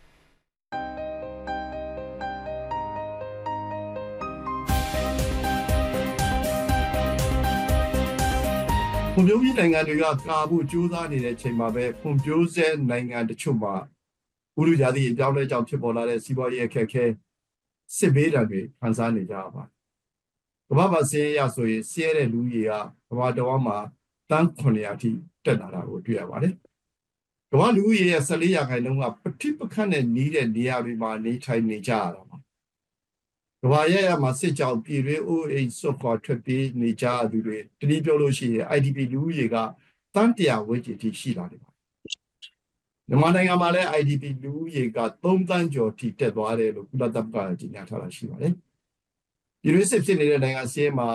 ဖွံ့ဖြိုးပြီးနိုင်ငံတွေကကာဖို့ကြိုးစားနေတဲ့အချိန်မှာပဲဖွံ့ဖြိုးဆဲနိုင်ငံတချို့မှာဥရုရာသီအပြောင်းလဲကြောင့်ဖြစ်ပေါ်လာတဲ့စီးပွားရေးအခက်အခဲစစ်ဘေးဒဏ်တွေခံစားနေကြရပါတယ်။ကမ္ဘာမှာစီးရဆိုရင်စီးရတဲ့လူကြီးကကမ္ဘာတော်မှာတန်း900အထိတက်လာတာကိုတွေ့ရပါတယ်။ကမ္ဘာလူကြီးရဲ့14%ကပဋိပက္ခနဲ့နီးတဲ့နေရာတွေမှာနေထိုင်နေကြရတာပါ။ကမ္ဘာရဲ့မှာစစ်ကြောင့်ပြည်တွင်းအိုးအိမ်ဆွတ်ခွာထွက်ပြေးနေကြသူတွေတတိပြောလို့ရှိရင် IDP လူကြီးကတန်း100ဝန်းကျင်ထိရှိလာတယ်မြန်မာနိုင်ငံမှာလည်း IDP လူဦးရေက3သန်းကျော်ထိတက်သွားတယ်လို့ကုလသမဂ္ဂကကြေညာထားတာရှိပါတယ်။ပြည်တွင်းစစ်ဖြစ်နေတဲ့နိုင်ငံစီးမှာ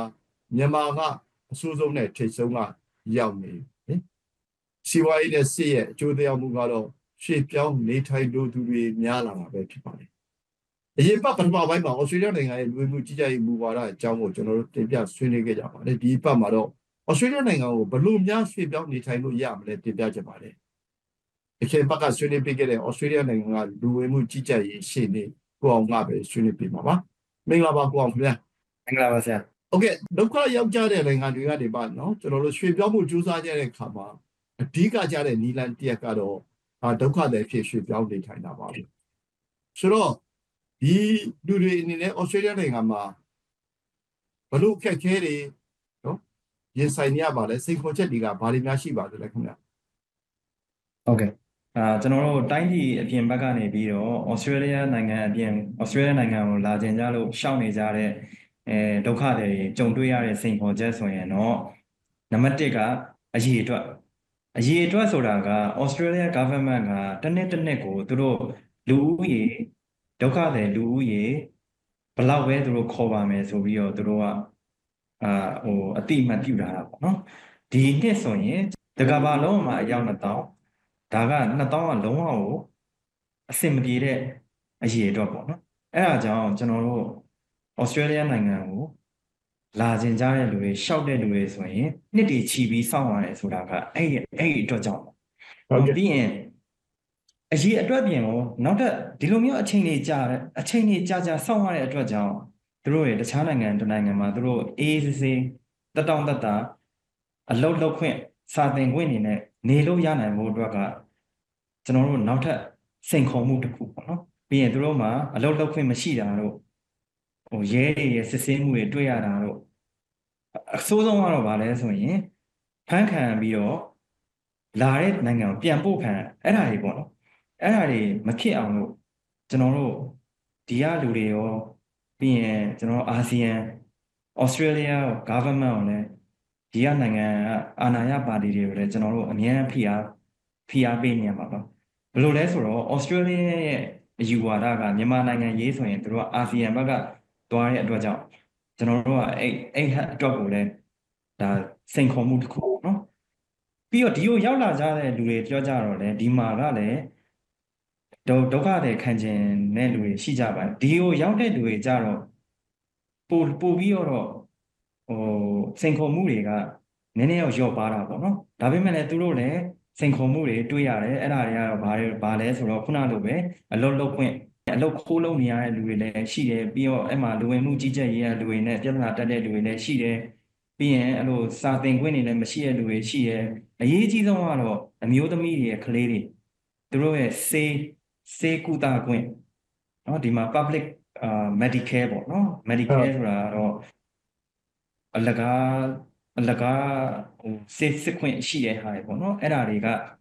မြန်မာကအဆိုးဆုံးနဲ့ထိတ်ဆုံးကရောက်နေပြီစီးပွားရေးနဲ့စစ်ရဲ့အကျိုးသက်ရောက်မှုကတော့ရွှေ့ပြောင်းနေထိုင်လိုသူတွေများလာတာပဲဖြစ်ပါတယ်အရင်ပတ်ပထမပိုင်းမှာဩစတြေးလျနိုင်ငံရဲ့လူဝင်မှုကြီးကြပ်ရေးမူဝါဒအကြောင်းကိုကျွန်တော်တို့တင်ပြဆွေးနွေးခဲ့ကြပါတယ်ဒီပတ်မှာတော့ဩစတြေးလျနိုင်ငံကိုဘလို့များရွှေ့ပြောင်းနေထိုင်လို့ရမလဲတင်ပြချင်ပါတယ်အခင်ဘက်ကဆွေးနွေးပေးခဲ့တဲ့ဩစတြေးလျနိုင်ငံကလူဝင်မှုကြီးကြပ်ရေးရှေ့နေကိုအောင်ကပဲဆွေးနွေးပေးမှာပါမင်္ဂလာပါကိုအောင်ခင်ဗျာမင်္ဂလာပါဆရာโอเคဒုက္ခရောက်ကြတဲ့နိုင်ငံတွေကနေပါနော်ကျွန်တော်တို့ရွှေ့ပြောင်းမှုကြိုးစားကြတဲ့အခါမှာအဓိကကြတဲ့နီလန်တရက်ကတော့ဒုက္ခတွေဖြစ်ရွှေ့ပြောင်းနေထိုင်တာပါပဲဆိုတော့ဒီလူတွေအနေနဲ့ဩစတြေးလျနိုင်ငံမှာဘလို့ခက်ခဲတွေနော်ရင်ဆိုင်နေရပါလဲစိန်ခေါ်ချက်တွေကဘာတွေများရှိပါသလဲခင်ဗျာဟုတ်ကဲ့ကျွန်တော်တို့တိုင်းပြည်အပြင်ဘက်ကနေပြီးတော့ဩစတြေးလျနိုင်ငံအပြင်ဩစတြေးလျနိုင်ငံကိုလာကျင်ကြလို့ရှောက်နေကြတဲ့ဒုက္ခတွေကြုံတွေ့ရတဲ့စိန်ခေါ်ချက်ဆိုရင်တော့နံပါတ်1ကအရေးအတွက်ဆိုတာက Australia government ကတစ်နှစ်ကိုသူတို့လူဦးရေဒုက္ခတွေလူဦးရေဘယ်လောက်ပဲသူတို့ခေါ်ပါမယ်ဆိုပြီးတော့သူတို့ကအတိအမှတ်ပြုထားတာပေါ့နော်ဒီနှစ်ဆိုရင်တကဘာလုံးမှာအယောက်2000ဒါက2000ကလုံးဝကိုအဆင်မပြေတဲ့အရေးအတွက်ပေါ့နော်အဲ့ဒါကြောင့်ကျွန်တော်တို့ Australia နိုင်ငံကိုလာကျင်ကြတဲ့လူတွေရှောက်တဲ့လူတွေဆိုရင်နှစ်တည်ချီပြီးစောင့်ရတယ်ဆိုတာကအဲ့အတွက်ကြောင့်ပြီးရင်အရေးအတွက်ပြင်ကိုနောက်ထပ်ဒီလိုမျိုးအချိန်တွေကြာစောင့်ရတဲ့အတွက်ကြောင့်သူတို့ရဲ့တခြားနိုင်ငံတစ်နိုင်ငံမှာသူတို့အေးစေးတက်တောင့်တက်တာအလုပ်လုပ်ခွင့်စာသင်ခွင့်နေနဲ့နေလို့ရနိုင်ဖို့အတွက်ကကျွန်တော်တို့နောက်ထပ်စိန်ခေါ်မှုတစ်ခုပေါ့နော်ပြီးရင်သူတို့မှာအလုပ်လုပ်ခွင့်မရှိတာတို့ရဲတွေရဲ့စစ်ဆေးမှုတွေတွေ့ရတာတို့အဆိုးဆုံးကတော့ဗာလဲဆိုရင်ဖမ်းခံပြီးတော့လာတဲ့နိုင်ငံကိုပြန်ပို့ခံအဲ့ဒါတွေပေါ့နော်အဲ့ဒါတွေမဖြစ်အောင်လို့ကျွန်တော်တို့ဒီကလူတွေရောပြီးရင်ကျွန်တော်အာဆီယံဩစတြေးလျ government ကိုလည်းဒီကနိုင်ငံအာဏာရပါတီတွေကိုလည်းကျွန်တော်တို့အများအားဖိအားပေးနေရမှာပါဘယ်လိုလဲဆိုတော့ဩစတြေးလျရဲ့အယူဝါဒကမြန်မာနိုင်ငံရေးဆိုရင်တို့ကအာဆီယံဘက်ကသွားတဲ့အတွက်ကြောင့်ကျွန်တော်တို့ကအဲ့အတွက်ကိုလည်းဒါစိန်ခေါ်မှုတစ်ခုနော်ပြီးတော့ဒီကိုရောက်လာကြတဲ့လူတွေပြောကြတော့လေဒီမှာကလည်းဒုက္ခတွေခံကျင်တဲ့လူတွေရှိကြပါတယ်ဒီကိုရောက်တဲ့လူတွေကြတော့ပို့ပြီးတော့စိန်ခေါ်မှုတွေကနည်းနည်းတော့လျော့ပါတာပေါ့နော်ဒါပေမဲ့လည်းသူတို့လည်းစိန်ခေါ်မှုတွေတွေ့ရတယ်အဲ့ဒါတွေကတော့ဘာလဲဆိုတော့ခုနလိုပဲအလုပ်လုပ်ခွင့်အလုပ်ခိုးလုပ်နေရတဲ့လူတွေလည်းရှိတယ်ပြီးတော့အဲ့မှာလူဝင်မှုကြီးကြပ်ရေးလူတွေနဲ့ပြဿနာတက်တဲ့လူတွေလည်းရှိတယ်ပြီးရင်အဲ့လိုစာသင်ခွင့်တွေလည်းမရှိတဲ့လူတွေရှိတယ်အရေးကြီးဆုံးကတော့အမျိုးသမီးတွေရဲ့ကလေးတွေသူတို့ရဲ့ဆေးကုသခွင့်เนาะဒီမှာ public medicare ပေါ့เนาะ medicare ဆိုတာတော့အလကားစစ်ခွင့်ရှိတဲ့ဟာတွေပေါ့เนาะအဲ့ဒါတွေက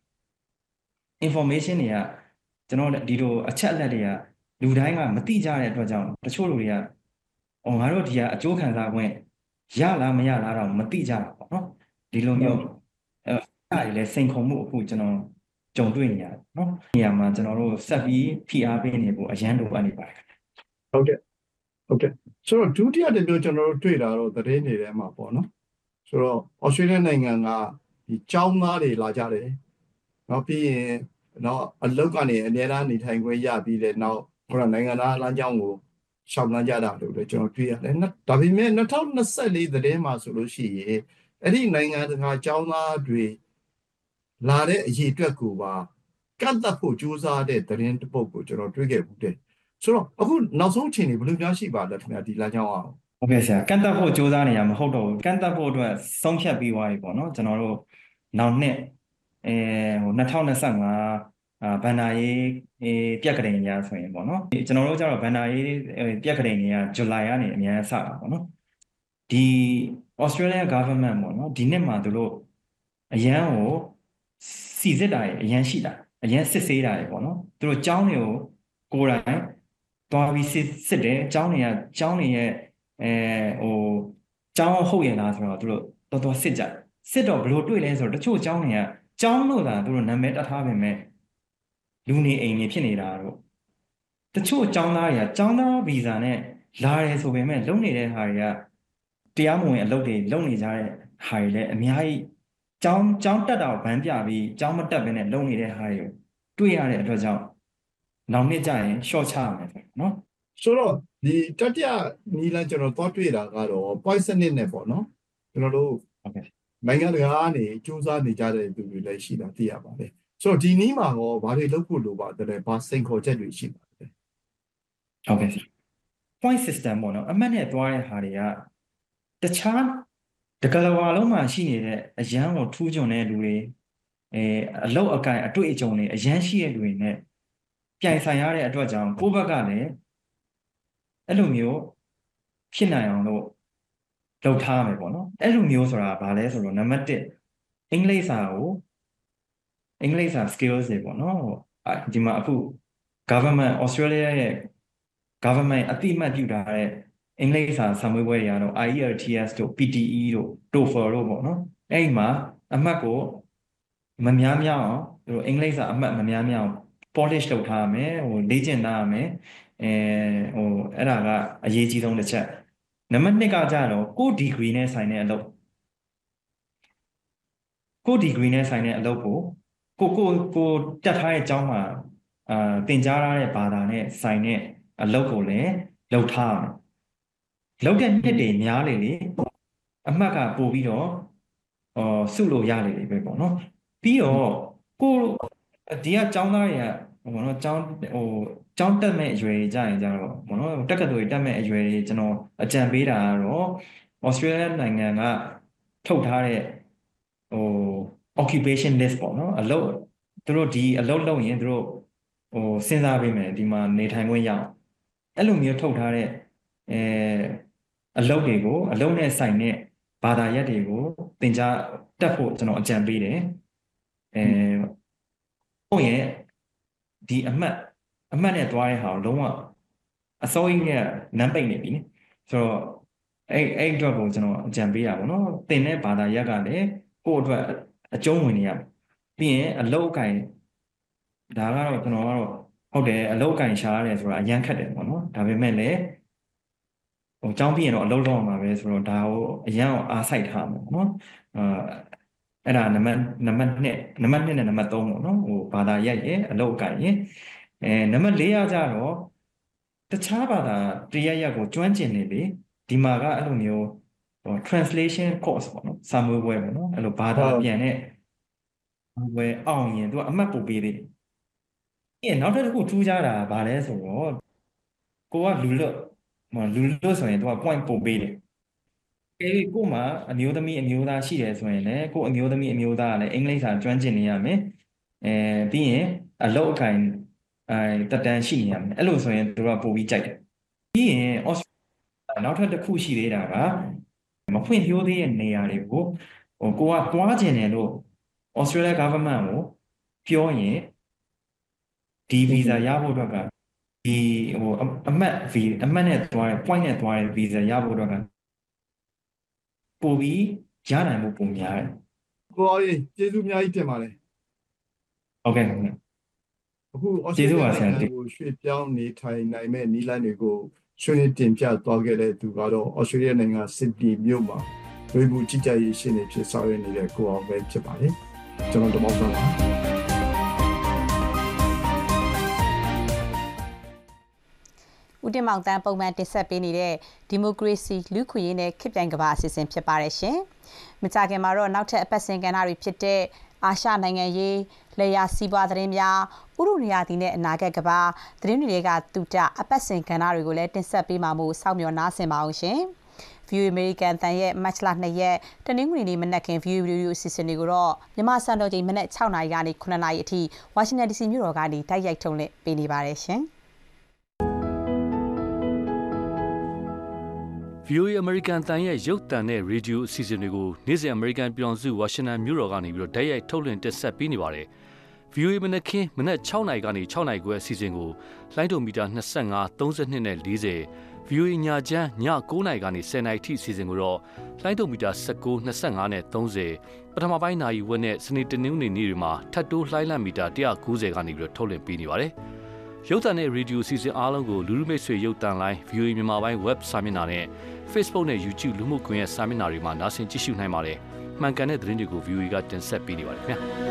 information တွေကကျွန်တော်ဒီလိုအချက်အလက်တွေကလူတိုင်းကမသိကြတဲ့အတွက်ကြောင့်တချို့လူတွေကငါတို့ဒီကအကျိုးခံစားခွင့်ရလားမရလားတော့မသိကြတာပေါ့နော်ဒီလိုမျိုးအဲ့ဒါတွေလည်းစိန်ခေါ်မှုအခုကျွန်တော်ကြုံတွေ့နေရတယ်နော်နေရာမှာကျွန်တော်တို့ဆက်ပြီးဖိအားပေးနေဖို့အရန်လိုအပ်နေပါတယ်ဟုတ်ကဲ့ဆိုတော့ဒုတိယတစ်မျိုးကျွန်တော်တို့တွေ့တာတော့သတင်းတွေထဲမှာပေါ့နော်ဆိုတော့ဩစတြေးလျနိုင်ငံကဒီကျောင်းသားတွေလာကြတယ်နော်ပြီးရင်နော်အလုပ်ကနေအများအားနေထိုင်ခွင့်ရပြီးတဲ့နောက်ဟိုနိုင်ငံသားလမ်းကြောင်းကိုရှောင်လန်းကြတာလို့လည်းကျွန်တော်တွေ့ရတယ်ဒါပေမဲ့2024သတင်းမှာဆိုလို့ရှိရင်အဲ့ဒီနိုင်ငံတကာကျောင်းသားတွေလာတဲ့အရေးအတွက်ကိုပါကန့်သတ်ဖို့ကြိုးစားတဲ့သတင်းတစ်ပုဒ်ကိုကျွန်တော်တွေ့ခဲ့ဘူးတဲ့ဆိုတော့အခုနောက်ဆုံးချိန်တွေဘယ်လိုများရှိပါလဲခင်ဗျာဒီလမ်းကြောင်းအောင်ဟုတ်ကဲ့ဆရာကန့်သတ်ဖို့ကြိုးစားနေရမှာမဟုတ်တော့ဘူးကန့်သတ်ဖို့အတွက်ဆုံးဖြတ်ပြီးသွားပြီပေါ့နော်ကျွန်တော်တို့နောက်နှစ်2025ဘန်နာရေးပြက်ကလေးညာဆိုရင်ပေါ့နော်ကျွန်တော်တို့ကျတော့ဘန်နာရေးပြက်ကလေးညာဇူလိုင်ကနေအများစတာပေါ့နော်ဒီ Australia government ပေါ့နော်ဒီနှစ်မှာသူတို့အရန်ကိုစီစစ်တာအရန်ရှိတာအရန်စစ်ဆေးတာပေါ့နော်သူတို့ကျောင်းတွေကိုကိုယ်တိုင်သွားပြီးစစ်တယ်ကျောင်းတွေရဲ့ကျောင်းဟုတ်ရလားဆိုတော့သူတို့တော်စစ်ကြစစ်တော့ဘယ်လိုတွေ့လဲဆိုတော့တချို့ကျောင်းတွေကကျောင်းလို့သာသူတို့နာမည်တက်ထားပေမဲ့လူနေအိမ်တွေဖြစ်နေတာတော့တချို့ကျောင်းသားတွေကကျောင်းသားဗီဇာနဲ့လာတယ်ဆိုပေမဲ့လုံနေတဲ့ဟာတွေကတရားမဝင်အလုပ်တွေလုပ်နေကြတဲ့ဟာတွေလည်းအများကြီးကျောင်းတက်တာကိုဗန်းပြပြီးကျောင်းမတက်ဘဲနဲ့လုပ်နေတဲ့ဟာတွေကိုတွေ့ရတဲ့အတွက်ကြောင့်နောက်နှစ်ကျရင် short ချရမယ်ဆိုနော်ဆိုတော့ဒီတတိယနီလန်ကျွန်တော်သွားတွေ့တာကတော့ point စနစ်နဲ့ပေါ့နော်ကျွန်တော်တို့နိုင်ငံတကာကနေစူးစမ်းနေကြတဲ့သူတွေလည်းရှိတာသိရပါတယ်ဆိုတော့ဒီနီးမှာရောဘာတွေလုပ်ဖို့လိုပါတယ်ဘာစိန်ခေါ်ချက်တွေရှိပါလဲဟုတ်ကဲ့ point system ပေါ့နော်အမှတ်နဲ့သွားတဲ့ဟာတွေကတခြားတကယ်လို့လုံးမှာရှိနေတဲ့အရန်ကိုထူးချွန်တဲ့လူတွေအလောက်အကန့်အတွေ့အကြုံတွေအရန်ရှိတဲ့လူတွေနဲ့ပြိုင်ဆိုင်ရတဲ့အတွက်ကြောင့်ကိုယ့်ဘက်ကလည်းအဲ့လိုမျိုးဖြစ်နိုင်အောင်လို့လုပ်ထားမယ်ပေါ့နော်အဲ့လိုမျိုးဆိုတာဘာလဲဆိုတော့နံပါတ်1အင်္ဂလိပ်စာ skills တွေပေါ့နော်ဒီမှာအခု government Australia ရဲ့ government အတိအမှတ်ပြုထားတဲ့အင်္ဂလိပ်စာစာမေးပွဲတွေကတော့ IELTS တို့ PTE တို့ TOEFL တို့ပေါ့နော်အဲ့ဒီမှာအမှတ်ကိုမများများအောင်သူတို့အင်္ဂလိပ်စာအမှတ်မများများအောင် polish လုပ်ထားရမယ်လေ့ကျင့်ထားရမယ်အဲ့ဒါကအရေးကြီးဆုံးတစ်ချက်နံပါတ်2ကကြတော့ကို degree နဲ့ဆိုင်တဲ့အလုပ်ကို degree နဲ့ဆိုင်တဲ့အလုပ်ကိုတက်ထားတဲ့အကြောင်းမှာသင်ကြားရတဲ့ဘာသာနဲ့ဆိုင်တဲ့အလုပ်ကိုလည်းလုပ်ထားရမယ်လုပ်တဲ့နှစ်တွေများလေအမှတ်ကပို့ပြီးတော့စုလို့ရလေပဲပေါ့နော်ပြီးတော့ကိုဒီကကျောင်းသားတွေကဘောနော်ကျောင်းတက်မဲ့အရွယ်ကြီးကြရင်ကြတော့ဘောနော်တက္ကသိုလ်တက်မဲ့အရွယ်ကြီးကျွန်တော်အကြံပေးတာကတော့ Australia နိုင်ငံကထုတ်ထားတဲ့occupation list ပေါ့နော်အလုပ်သူတို့ဒီအလုပ်လုပ်ရင်သူတို့စဉ်းစားပေးမယ်ဒီမှာနေထိုင်ခွင့်ရအောင်အဲ့လိုမျိုးထုတ်ထားတဲ့အလုပ်တွေကိုအလုပ်နဲ့ဆိုင်တဲ့ဘာသာရပ်တွေကိုသင်ကြားတက်ဖို့ကျွန်တော်အကြံပေးတယ်ဟုတ်ရဲ့ဒီအမှတ်နဲ့သွားတဲ့ဟာကိုလုံးဝအစိုးရကနမ်းပိတ်နေပြီနိဆိုတော့အဲ့အတွက်ကိုကျွန်တော်အကြံပေးတာပေါ့နော်သင်တဲ့ဘာသာရပ်ကလည်းကိုယ့်အတွက်အကျုံးဝင်နေရပြီးရင်အလုပ်အကင်ဒါကတော့ကျွန်တော်ကတော့ဟုတ်တယ်အလုပ်အကင်ရှာရတယ်ဆိုတာအရန်ခက်တယ်ပေါ့နော်ဒါပေမဲ့လည်းကျောင်းပြီးရင်တော့အလုပ်လုပ်ရမှာပဲဆိုတော့ဒါကိုအရန်အားစိုက်ထားမှာပေါ့နော်အဲ့ဒါနံပါတ်2နဲ့နံပါတ်3ပေါ့နော်ဘာသာရပ်ရဲ့အလုပ်အကင်ရဲ့နံပါတ်4ကကြတော့တခြားဘာသာတရားရပ်ကိုကျွမ်းကျင်နေပြီဒီမှာကအဲ့လိုမျိုးtranslation course ပေါ့နော်စာမေးပွဲပေါ့နော်အဲ့လိုဘာသာပြန်တဲ့ဝယ်အောင်ရင်သူကအမှတ်ပို့ပေးသေးတယ်နောက်တစ်ခုထူးခြားတာဗာလဲဆိုတော့ကိုကလူလွတ်ဆိုရင်သူက point ပို့ပေးတယ်ကိုမှအမျိုးသမီးအမျိုးသားရှိတယ်ဆိုရင်လည်းကိုအမျိုးသမီးအမျိုးသားကလည်းအင်္ဂလိပ်စာကျွမ်းကျင်နေရမယ်ပြီးရင်အလုပ်အကင်တက်တန်းရှိနေရမယ်အဲ့လိုဆိုရင်သူကပို့ပြီးကြိုက်တယ်ပြီးရင်နောက်ထပ်တစ်ခုရှိသေးတာကမဖွင့်ဖြိုးသေးတဲ့နေရာတွေကိုကိုကတွားကျင်တယ်လို့ Australia government ကိုပြောရင်ဒီ visa ရဖို့အတွက်ကဒီအမှတ်နဲ့သွားတဲ့ point နဲ့သွားတဲ့ visa ရဖို့အတွက်ကပို့ပြီးရနိုင်မှုပုံများတယ်ကိုအေးကျေးဇူးအများကြီးတင်ပါတယ်ဟုတ်ကဲ့အခု Australia ကိုရွှေ့ပြောင်းနေထိုင်နိုင်မဲ့နီလန်းတွေကိုဆွေးနွေးတင်ပြသွားခဲ့တဲ့သူကတော့ Australia နိုင်ငံ Sydney မြို့မှာဝေဘူးကြီးကြပ်ရေးရှင်နေဖြစ်ဆောင်ရွက်နေတဲ့ကိုအောင်ပဲဖြစ်ပါတယ်ကျွန်တော်တမောင်းသားပါဦးတင်မောင်တန်းပုံမှန်တင်ဆက်ပေးနေတဲ့ဒီမိုကရေစီလူ့ခွင့်ရေးနဲ့ခေတ်ပြိုင်ကမ္ဘာအစီအစဉ်ဖြစ်ပါတယ်ရှင်။မကြာခင်မှာတော့နောက်ထပ်အပတ်စဉ်ကဏ္ဍတွေဖြစ်တဲ့အာရှနိုင်ငံရေးလေယာစီးပွားသတင်းများဥရုနေရာတီနဲ့အနာဂတ်ကမ္ဘာသတင်းတွေကတူတာအပတ်စဉ်ကဏ္ဍတွေကိုလည်းတင်ဆက်ပေးမှာမို့စောင့်မျှော်နားဆင်ပါအောင်ရှင်။ View American တန်ရဲ့ Match လ2ရက်တနင်္ဂနွေနေ့မနက်ခင်း View Radio အစီအစဉ်တွေကိုတော့မြန်မာစံတော်ချိန်မနက်6နာရီကနေ9နာရီအထိ Washington DC မြို့တော်ကနေတိုက်ရိုက်ထုတ်လွှင့်ပေးနေပါတယ်ရှင်။ VOA American တန်ရဲ့ရုပ်သံနဲ့ရေဒီယိုအစီအစဉ်တွေကိုနေ့စဉ် American ပြည်ထောင်စု Washington မြို့တော်ကနေပြီးတော့တိုက်ရိုက်ထုတ်လွှင့်တင်ဆက်ပေးနေပါတယ်။ VOA မနက်ခင်းမနက်6နာရီကနေ6နာရီခွဲအစီအစဉ်ကိုလိုင်းဒိုမီတာ25 32နဲ့40 VOA ညချမ်းည9နာရီကနေ10နာရီထိအစီအစဉ်ကိုတော့လိုင်းဒိုမီတာ19 25နဲ့30ပထမပိုင်းနာရီဝက်နဲ့စနေတနင်္ဂနွေနေ့တွေမှာထပ်တိုးလှိုင်းလံမီတာ190ကနေပြီးတော့ထုတ်လွှင့်ပေးနေပါတယ်။ရုပ်သံနဲ့ရေဒီယိုအစီအစဉ်အားလုံးကိုလူလူမိတ်ဆွေရုပ်သံလိုင်း VOA မြန်မာပိုင်း web စာမျက်နှာနဲ့ Facebook နဲ့ YouTube လူမှုကွန်ရက်စာမျက်နှာတွေမှာနားဆင်ကြည့်ရှုနိုင်ပါတယ်။မှန်ကန်တဲ့သတင်းတွေကို VOA ကတင်ဆက်ပေးနေပါတယ်ခင်ဗျာ။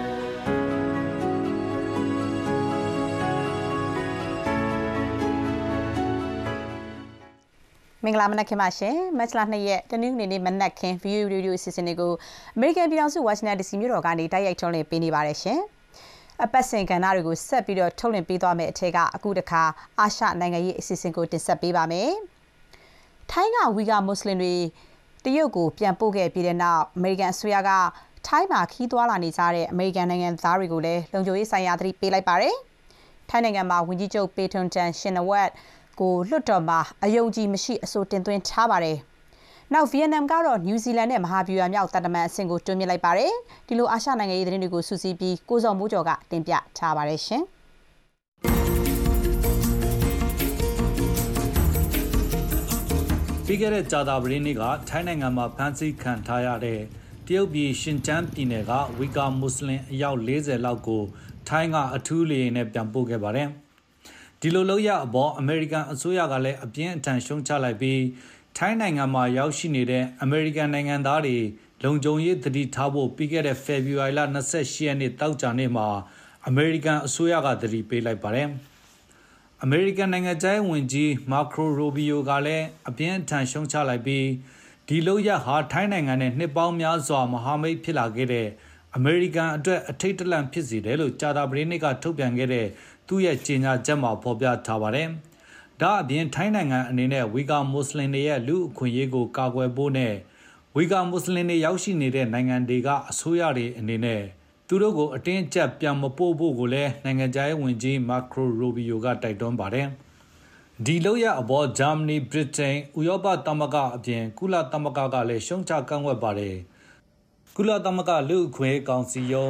မင်္ဂလာမနက်ခင်းပါရှင်မတ်လ2ရက်တနင်္ဂနွေနေ့မနက်ခင်း View Radio အစီအစဉ်တွေကိုအမေရိကန်ပြည်ထောင်စုဝါရှင်တန် DC မြို့တော်ကနေတိုက်ရိုက်ထုတ်လွှင့်ပေးနေပါတယ်ရှင်အပတ်စဉ်ကဏ္ဍတွေကိုဆက်ပြီးတော့ထုတ်လွှင့်ပေးသွားမယ့်အထက်ကအခုတခါအာရှနိုင်ငံရေးအစီအစဉ်ကိုတင်ဆက်ပေးပါမယ်ထိုင်းကဝီဂါမွတ်စလင်တွေတရုတ်ကိုပြန်ပို့ခဲ့ပြီးတဲ့နောက်အမေရိကန်အစိုးရကထိုင်းမှာခီးသွွာလာနေကြတဲ့အမေရိကန်နိုင်ငံသားတွေကိုလည်းလုံခြုံရေးဆိုင်ရာသတိပေးလိုက်ပါတယ်ထိုင်းနိုင်ငံမှာဝန်ကြီးချုပ်ပေထွန်တန်ရှင်နဝက်ကိုလွှတ်တော်မှာအယုံကြည်မရှိအဆိုတင်သွင်းထားပါတယ်။နောက်ဗီယက်နမ်ကတော့နယူးဇီလန်နဲ့မဟာဗျူဟာမြောက်တပ်တမန်အဆင့်ကိုတွန်းမြစ်လိုက်ပါတယ်။ဒီလိုအာရှနိုင်ငံရေးသတင်းတွေကိုစုစည်းပြီးကိုစောမိုးကျော်ကတင်ပြထားပါတယ်ရှင်။ပြီးခဲ့တဲ့ကြာသပတေးနေ့ကထိုင်းနိုင်ငံမှာဖမ်းဆီးခံထားရတဲ့တရုတ်ပြည်ရှင်ကျန်းပြည်နယ်ကဝီဂါမွတ်စလင်အယောက်40လောက်ကိုထိုင်းကအထူးလေယာဉ်နဲ့ပြန်ပို့ခဲ့ပါတယ်။ဒီလိုလုပ်ရအပေါ်အမေရိကန်အစိုးရကလည်းအပြင်းအထန်ရှုံချလိုက်ပြီးထိုင်းနိုင်ငံမှာရောက်ရှိနေတဲ့အမေရိကန်နိုင်ငံသားတွေလုံခြုံရေးသတိထားဖို့ပြီးခဲ့တဲ့ဖေဖော်ဝါရီလ28ရက်နေ့တောက်ကြနေ့မှာအမေရိကန်အစိုးရကသတိပေးလိုက်ပါတယ်။အမေရိကန်နိုင်ငံသားဝန်ကြီးမာခရိုရိုဘီယိုကလည်းအပြင်းအထန်ရှုံချလိုက်ပြီးဒီလုပ်ရဟာထိုင်းနိုင်ငံနဲ့နှစ်ပေါင်းများစွာမဟာမိတ်ဖြစ်လာခဲ့တဲ့အမေရိကန်အတွက်အထိတ်တလန့်ဖြစ်စေတယ်လို့ကြာသပတေးနေ့ကထုတ်ပြန်ခဲ့တဲ့သူ့ရဲ့ကြေညာချက်မှာဖော်ပြထားပါတယ်။ဒါအပြင်ထိုင်းနိုင်ငံအနေနဲ့ဝီဂါမွတ်စလင်တွေရဲ့လူအခွင့်အရေးကိုကာကွယ်ဖို့နဲ့ဝီဂါမွတ်စလင်တွေရောက်ရှိနေတဲ့နိုင်ငံတွေကအစိုးရတွေအနေနဲ့သူတို့ကိုအတင်းအကျပ်ပြန်မပို့ဖို့ကိုလည်းနိုင်ငံခြားရေးဝန်ကြီးမာခရိုရိုဘီယိုကတိုက်တွန်းပါတယ်။ဒီလို့ရအပေါ်ဂျာမနီဗြိတိန်ဥရောပသမဂ္ဂအပြင်ကုလသမဂ္ဂကလည်းရှုံချကန့်ကွက်ပါတယ်။ကုလသမဂ္ဂလူ့အခွင့်အရေးကောင်စီယုံ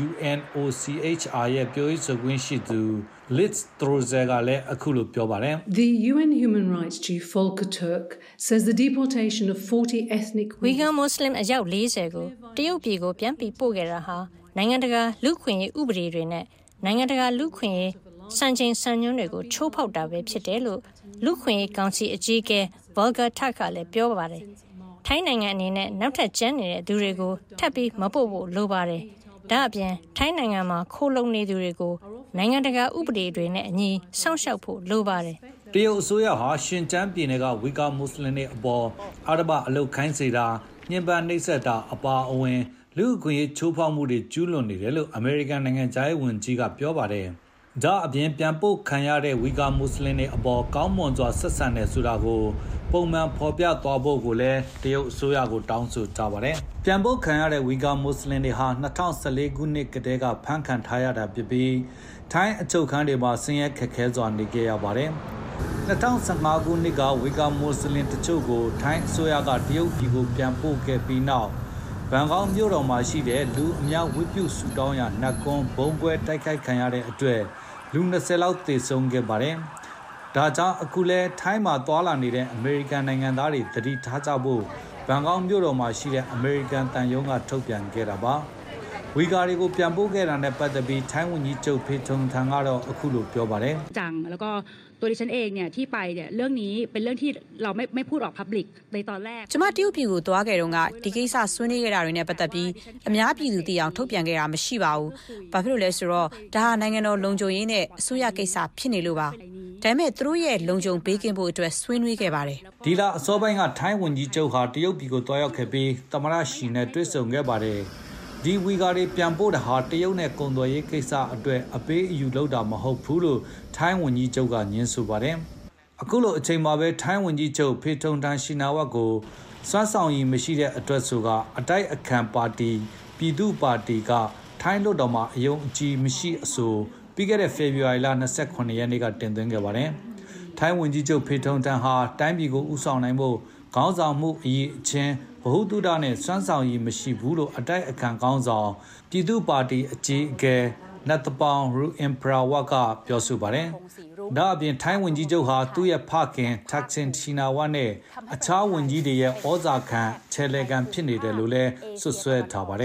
UNOCHR ရဲ့ပြောရေးဆိုခွင့်ရှိသူ Liz Throssell ကလည်းအခုလိုပြောပါတယ်။ The UN Human Rights Chief Volker Turk says the deportation of 40 ethnic Uyghur Muslim အယောက်40ကိုတရုတ်ပြည်ကိုပြန်ပြီးပို့ခဲ့တာဟာနိုင်ငံတကာလူ့အခွင့်အရေးဥပဒေတွေနဲ့နိုင်ငံတကာလူ့အခွင့်အရေးစံချိန်စံညွှန်းတွေကိုချိုးဖောက်တာပဲဖြစ်တယ်လို့လူ့အခွင့်အရေးကောင်စီအကြီးအကဲ Volker Turk ကလည်းပြောပါတယ်။ထိုင်းနိုင်ငံအနေနဲ့နောက်ထပ်ကျန်နေတဲ့သူတွေကိုထပ်ပြီးမပို့ဖို့လိုပါတယ်။ဒါအပြင်ထိုင်းနိုင်ငံမှာခိုးလုံနေသူတွေကိုနိုင်ငံတကာဥပဒေတွေနဲ့အညီစောင့်ရှောက်ဖို့လိုပါတယ်။တရုတ်အစိုးရဟာရှင်ကျန်းပြည်နယ်ကဝီဂါမွတ်စလင်တွေအပေါ်အာရဘအလုတ်ခိုင်းစေတာညှဉ်းပန်းနှိပ်စက်တာအပါအဝင်လူ့အခွင့်အရေးချိုးဖောက်မှုတွေကျူးလွန်နေတယ်လို့အမေရိကန်နိုင်ငံသားရေးဝန်ကြီးကပြောပါတယ်။ဒါအပြင်ပြန်ပို့ခံရတဲ့ဝီဂါမွတ်စလင်တွေအပေါ်ကောင်းမွန်စွာဆက်ဆံတယ်ဆိုတာကိုပုံမှန်ဖော်ပြသွားဖို့ကိုလည်းတရုတ်အစိုးရကိုတောင်းဆိုကြပါတယ်။ပြန်ပို့ခံရတဲ့ဝီဂါမွတ်စလင်တွေဟာ2014ခုနှစ်ကတည်းကဖမ်းခံထားရတာဖြစ်ပြီးထိုင်းအချုပ်ခန်းတွေမှာဆင်းရဲခက်ခဲစွာနေခဲ့ရပါတယ်။2015ခုနှစ်ကဝီဂါမွတ်စလင်တချို့ကိုထိုင်းအစိုးရကတရုတ်ပြည်ကိုပြန်ပို့ခဲ့ပြီးနောက်ဘန်ကောက်မြို့တော်မှာရှိတဲ့လူအများဝတ်ပြုဆုတောင်းရာနတ်ကွန်းဘုံပွဲတိုက်ခိုက်ခံရတဲ့အတွက်လူ20လောက်သေဆုံးခဲ့ပါတယ်။ဒါကြောင့်အခုလဲထိုင်းမှာသွာလာနေတဲ့အမေရိကန်နိုင်ငံသားတွေသတိထားကြဖို့ဘန်ကောက်မြို့တော်မှာရှိတဲ့အမေရိကန်တန်ယုံကထုတ်ပြန်ခဲ့တာပါ။ဝီဂါတွေကိုပြန်ပို့ခဲ့တာနဲ့ပတ်သက်ပြီးထိုင်းဝန်ကြီးချုပ်ဖေထုံထန်ကတော့အခုလိုပြောပါတယ်။จังแล้วก็ตัวดิฉันเองเนี่ยที่ไปเนี่ยเรื่องนี้เป็นเรื่องที่เราไม่พูดออก public ในตอนแรกကျမတရုတ်ပြည်ကိုသွားခဲ့တော့ကဒီကိစ္စဆွေးနွေးခဲ့တာတွေနဲ့ပတ်သက်ပြီးအများပြည်သူသိအောင်ထုတ်ပြန်ခဲ့တာမရှိပါဘူး။ဘာဖြစ်လို့လဲဆိုတော့ဒါဟာနိုင်ငံတော်လုံခြုံရေးနဲ့အစိုးရကိစ္စဖြစ်နေလို့ပါ။ဒါပေမဲ့သူတို့ရဲ့လုံခြုံပေးကင်းဖို့အတွက်ဆွေးနွေးခဲ့ပါတယ်။ဒီလအစောပိုင်းကထိုင်းဝန်ကြီးချုပ်ဟာတရုတ်ပြည်ကိုသွားရောက်ခဲ့ပြီးသမ္မတရှီနဲ့တွေ့ဆုံခဲ့ပါတယ်။ဒီဝီဂါတွေပြန်ပို့တာဟာတရုတ်နဲ့ကုန်သွယ်ရေးကိစ္စအတွက်အပေးအယူလုပ်တာမဟုတ်ဘူးလို့ထိုင်းဝန်ကြီးချုပ်ကညင်းဆိုပါတယ်။အခုလိုအချိန်မှာပဲထိုင်းဝန်ကြီးချုပ်ဖေထုံတန်ရှိနာဝတ်ကိုစွမ်းဆောင်ရည်မရှိတဲ့အတွက်ဆိုကအတိုက်အခံပါတီပြည်သူ့ပါတီကထိုင်းလွှတ်တော်မှာအယုံအကြည်မရှိအဆိုပြီးခဲ့တဲ့ဖေဖော်ဝါရီလ28ရက်နေ့ကတင်သွင်းခဲ့ပါတယ်။ထိုင်းဝန်ကြီးချုပ်ဖေထုံတန်ဟာတိုင်းပြည်ကိုဦးဆောင်နိုင်ဖို့ခေါင်းဆောင်မှုအရေးအချင်းဗဟုသုတနဲ့စွမ်းဆောင်ရည်မရှိဘူးလို့အတိုက်အခံခေါင်းဆောင်ပြည်သူ့ပါတီအကြီးအကဲနတ်တပောင်ရူအင်ပရာဝတ်ကပြောဆိုပါတယ်။ဒါအပြင်ထိုင်းဝန်ကြီးချုပ်ဟာသူ့ရဲ့ဖခင်တက်ဆင်ချီနာဝတ်နဲ့အခြားဝန်ကြီးတွေရဲ့ဩဇာခံချဲလေကန်ဖြစ်နေတယ်လို့လည်းဆွဆွဲထားပါတယ်။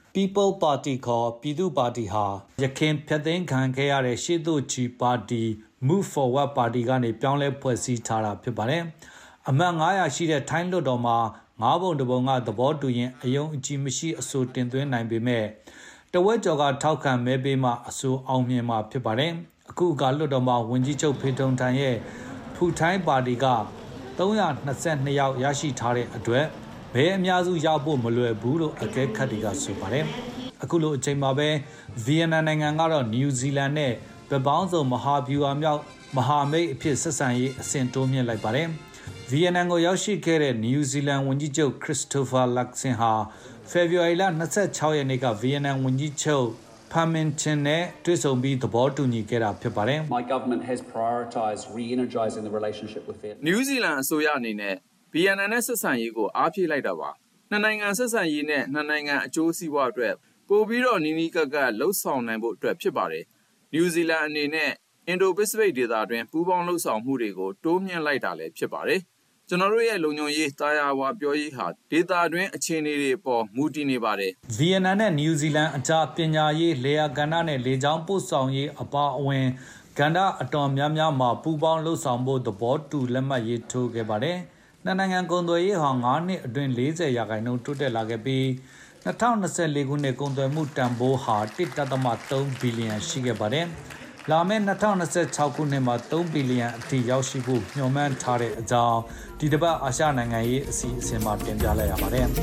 People Party ခေါ်ပြည်သူ့ပါတီဟာရခင်ဖျက်သိမ်းခံခဲ့ရတဲ့ရှေ့သို့ချီပါတီ Move Forward ပါတီကနေပြောင်းလဲဖွဲ့စည်းထားတာဖြစ်ပါတယ်။အမတ်900ရှိတဲ့ထိုင်းလွှတ်တော်မှာ9ပုံတစ်ပုံကသဘောတူရင်အယုံအကြည်မရှိအဆိုတင်သွင်းနိုင်ပေမဲ့တဝက်ကျော်ကထောက်ခံမဲပေးမှအဆိုအောင်မြင်မှာဖြစ်ပါတယ်။အခုကလွှတ်တော်မှာဝန်ကြီးချုပ်ဖေထုံထန်ရဲ့ဖူထိုင်းပါတီက322ယောက်ရရှိထားတဲ့အတွက်ဘယ်အများစုရဖို့မလွယ်ဘူးလို့အကဲခတ်တွေကဆိုပါတယ်။အခုလိုအချိန်မှာပဲဗီယက်နမ်နိုင်ငံကတော့နယူးဇီလန်နဲ့ဗပေါင်းစုံမဟာဗျူဟာမြောက်မဟာမိတ်အဖြစ်ဆက်ဆံရေးအဆင့်တိုးမြင့်လိုက်ပါတယ်။ဗီယက်နမ်ကိုရောက်ရှိခဲ့တဲ့နယူးဇီလန်ဝန်ကြီးချုပ်ခရစ္စတိုဖာလက်ဆင်ဟာဖေဖော်ဝါရီလ26ရက်နေ့ကဗီယက်နမ်ဝန်ကြီးချုပ်ဖာမင်ချင်နဲ့တွေ့ဆုံပြီးသဘောတူညီခဲ့တာဖြစ်ပါတယ်။ My government has prioritized re-energizing the relationship with Vietnam. နယူးဇီလန်အစိုးရအနေနဲ့ဗီယက်နမ်နဲ့ဆက်ဆံရေးကိုအားဖြည့်လိုက်တာပါ။နှစ်နိုင်ငံဆက်ဆံရေးနဲ့နှစ်နိုင်ငံအကျိုးစီးပွားအတွက်ပို့ပြီးတော့နီးနီးကပ်ကပ်လှုပ်ဆောင်နိုင်ဖို့အတွက်ဖြစ်ပါတယ်။နယူးဇီလန်အနေနဲ့အင်ဒိုပစိဖိတ်ဒေသတွင်းပူးပေါင်းလှုပ်ဆောင်မှုတွေကိုတိုးမြှင့်လိုက်တာလည်းဖြစ်ပါတယ်။ကျွန်တော်တို့ရဲ့လုံခြုံရေးတာယာဝါပြောရေးဟာဒေသတွင်းအခြေအနေတွေပေါ်မူတည်နေပါတယ်။ဗီယက်နမ်နဲ့နယူးဇီလန်အကြားပညာရေးလေယာကဏ္ဍနဲ့လေကြောင်းပို့ဆောင်ရေးအပါအဝင်ကဏ္ဍအတော်များများမှာပူးပေါင်းလှုပ်ဆောင်ဖို့သဘောတူလက်မှတ်ရေးထိုးခဲ့ပါတယ်။နှစ်နိုင်ငံကုန်သွယ်ရေးဟာ9နှစ်အတွင်း40%တိုးတက်လာခဲ့ပြီး2024ခုနှစ်ကုန်သွယ်မှုတန်ဖိုးဟာ1.3ဘီလီယံရှိခဲ့ပါတယ်။လာမယ့်2026ခုနှစ်မှာ3ဘီလီယံအထိရောက်ရှိဖို့ညွှန်မှန်းထားတဲ့အကြောင်းဒီတစ်ပတ်အာရှနိုင်ငံရေးအစီအစဉ်မှာတင်ပြလိုက်ရပါတယ်။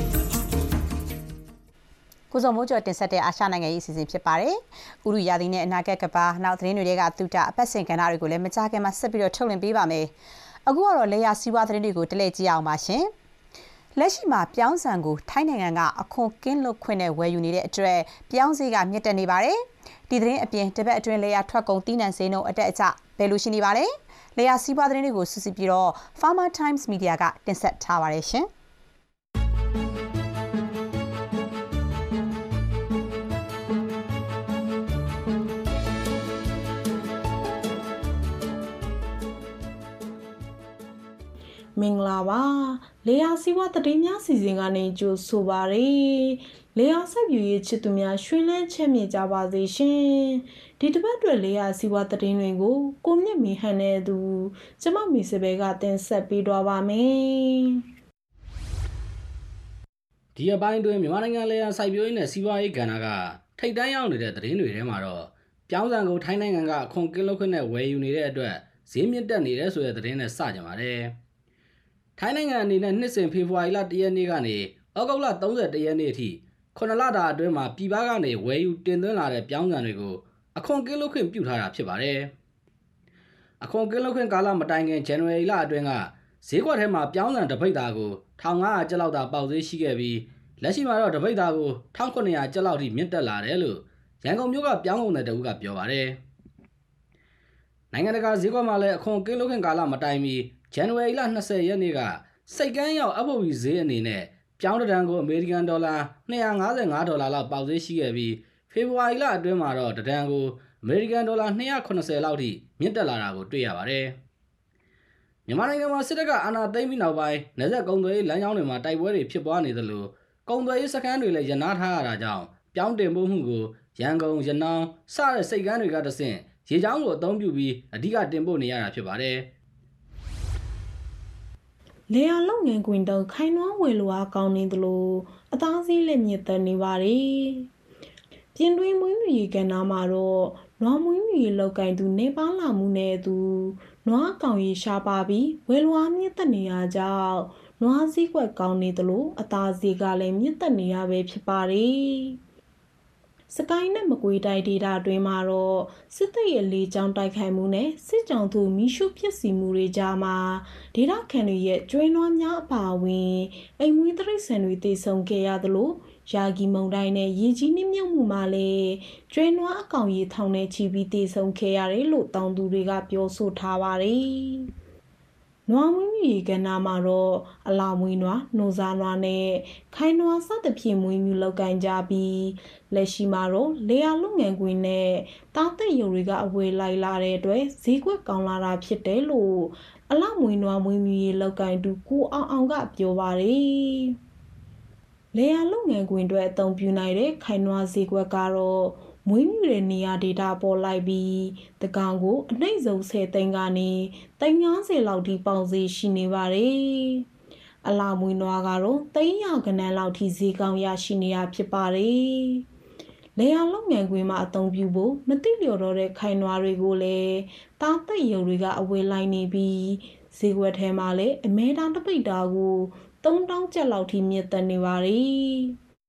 ကိုစုံမိုးကျော်တင်ဆက်တဲ့အာရှနိုင်ငံရေးအစီအစဉ်ဖြစ်ပါတယ်။ဥရုရာသီနဲ့အနာဂတ်ကဘာနောက်သတင်းတွေကတူတာအပတ်စဉ်ကဏ္ဍတွေကိုလည်းမကြားခင်မှာဆက်ပြီးတော့ထုတ်လွှင့်ပေးပါမယ်။အခုကတော့လေယာစီးပွားသတင်းတွေကိုတလဲကြည့်အောင်ပါရှင်။လက်ရှိမှာပြောင်းဆန်ကိုထိုင်းနိုင်ငံကအခွန်ကင်းလွတ်ခွင့်နဲ့ဝယ်ယူနေတဲ့အတွက်ပြောင်းဈေးကမြင့်တက်နေပါတယ်။ဒီသတင်းအပြင်တပတ်အတွင်းလေယာထွက်ကုန်တီးနှံဈေးနှုန်းအတက်အကျဘယ်လိုရှိနေပါလဲ။လေယာစီးပွားသတင်းတွေကိုစုစည်းပြီးတော့ Farmer Times Media ကတင်ဆက်ထားပါတယ်ရှင်။မင်္ဂလာပါလေယာစီးပွားသတင်းများစီစဉ်ကနေကြိုဆိုပါရစေလေယာဆက်ပြူရေးချစ်သူများရွှင်လန်းချမ်းမြေ့ကြပါစေရှင်ဒီတစ်ပတ်အတွက်လေယာစီးပွားသတင်းတွေကိုကိုမြင့်မီဟန်တဲ့သူကျမမီစပယ်ကတင်ဆက်ပေးသွားပါမယ်ဒီအပိုင်းတွင်မြန်မာနိုင်ငံလေယာစိုက်ပျိုးရေးနဲ့စီးပွားရေးကဏ္ဍကထိပ်တန်းရောက်နေတဲ့သတင်းတွေထဲမှာတော့ပြောင်းဆန်ကိုထိုင်းနိုင်ငံကအခွန်ကင်းလွတ်ခွင့်နဲ့ဝယ်ယူနေတဲ့အတွက်ဈေးမြင့်တက်နေတဲ့ဆိုတဲ့သတင်းနဲ့စကြပါတယ်ထိုင်းနိုင်ငံအနေနဲ့နှစ်စဉ်ဖေဖော်ဝါရီလ1ရက်နေ့ကနေဩဂုတ်လ31ရက်နေ့အထိ9လတာအတွင်းမှာပြည်ပကနေဝယ်ယူတင်သွင်းလာတဲ့ပြောင်းဆန်တွေကိုအခွန်ကင်းလွတ်ခွင့်ပြုထားတာဖြစ်ပါတယ်။အခွန်ကင်းလွတ်ခွင့်ကာလမတိုင်ခင်ဇန်နဝါရီလအတွင်းကဈေးကွက်ထဲမှာပြောင်းဆန်တစ်ပိတ်သားကို1500ကျပ်လောက်သာပေါက်ဈေးရှိခဲ့ပြီးလက်ရှိမှာတော့တစ်ပိတ်သားကို1900ကျပ်လောက်ထိမြင့်တက်လာတယ်လို့ရန်ကုန်မြို့ကပြောင်းကုန်တဲ့တအုပ်ကပြောပါတယ်။နိုင်ငံတကာဈေးကွက်မှာလည်းအခွန်ကင်းလွတ်ခွင့်ကာလမတိုင်မီဇန်နဝါရီလ20ရက်နေ့ကစိတ်ကမ်းရောက် FOB ဈေးအနေနဲ့ပြောင်းတံကိုအမေရိကန်ဒေါ်လာ255ဒေါ်လာလောက်ပေါက်ဈေးရှိခဲ့ပြီးဖေဖော်ဝါရီလအတွင်းမှာတော့တံကိုအမေရိကန်ဒေါ်လာ280လောက်ထိမြင့်တက်လာတာကိုတွေ့ရပါတယ်။မြန်မာနိုင်ငံမှာစစ်တပ်ကအာဏာသိမ်းပြီးနောက်ပိုင်းနယ်စပ်ကုန်သွယ်ရေးလမ်းကြောင်းတွေမှာတိုက်ပွဲတွေဖြစ်ပွားနေသလိုကုန်သွယ်ရေးစခန်းတွေလည်းရပ်နားထားရတာကြောင့်ပြောင်းတင်ပို့မှုကိုရန်ကုန်ရနောင်းစတဲ့စိတ်ကမ်းတွေကတဆင့်ရေကြောင်းကိုအသုံးပြုပြီးအဓိကတင်ပို့နေရတာဖြစ်ပါတယ်။လေယာလုပ်ငန်းခွင်တုံးခိုင်နှွားဝယ်လိုအားကောင်းနေသလိုအသားစီးလည်းမြင့်တက်နေပါတယ်။ပြင်တွင်းမွေးမြူရေးကဏ္ဍမှာတော့နွားမွေးမြူရေးလောက်ကင်သူနေပါလာမှုနဲ့သူနွားကောင်ရေးရှားပါပြီးဝယ်လိုအားမြင့်တက်နေရကြောင်းနွားစည်းကွက်ကောင်းနေသလိုအသားစီးကလည်းမြင့်တက်နေရပဲဖြစ်ပါတယ်။စကိုင်းနဲ့မကွေးတိုင်းဒေသတွင်းမှာတော့စစ်တပ်ရဲ့လေကြောင်းတိုက်ခိုက်မှုနဲ့စစ်ကြောင်သူမီးရှို့ဖြစ်စီမှုတွေကြားမှာဒေသခံတွေရဲ့ကျွေးနွားများအပါအဝင်အိမ်မွေးတိရစ္ဆာန်တွေတည်ဆုံခဲ့ရသလိုယာဂီမုန်တိုင်းနဲ့ရေကြီးနှမြုပ်မှုမှာလည်းကျွေးနွားအကောင်ရေထောင်နဲ့ချီပြီးတည်ဆုံခဲ့ရတယ်လို့တောင်သူတွေကပြောဆိုထားပါတယ်။နွားမွေးမြူရေးကဏ္ဍမှာတော့အလာမွေးနွားနှိုစားနွားနဲ့ခိုင်နွားစသဖြင့်မွေးမြူလောက်ကန်ကြပြီးလက်ရှိမှာတော့လေယာလုပ်ငန်းခွင်နဲ့တားသက်ရုံတွေကအဝယ်လိုက်လာတဲ့အတွက်ဈေးကွက်ကောင်းလာတာဖြစ်တယ်လို့အလာမွေးနွားမွေးမြူရေးလောက်ကန်သူကိုအောင်အောင်ကပြောပါတယ်။လေယာလုပ်ငန်းခွင်တွေအသုံးပြုနိုင်တဲ့ခိုင်နွားဈေးကွက်ကတော့မွေးမြူတဲ့နေရာဒေတာပေါ်လိုက်ပြီးတကောင်ကိုအနှိမ့်ဆုံး10သိန်းကနေ390လောက်ထိပေါင်ဈေးရှိနေပါတယ်အလာမွေးနွားကတော့300ခန်းလောက်ထိဈေးကောင်းရရှိနေတာဖြစ်ပါတယ်လေယာလုပ်ငန်းခွင်မှာအသုံးပြုဖို့မသိလျော်တော့တဲ့ခိုင်နွားတွေကိုလည်းတားသက်ရုံတွေကအဝယ်လိုက်နေပြီးဈေးကွက်ထဲမှာလည်းအမဲတောင်တပိတ်တာကို3000ကျပ်လောက်ထိမြင့်တက်နေပါတယ်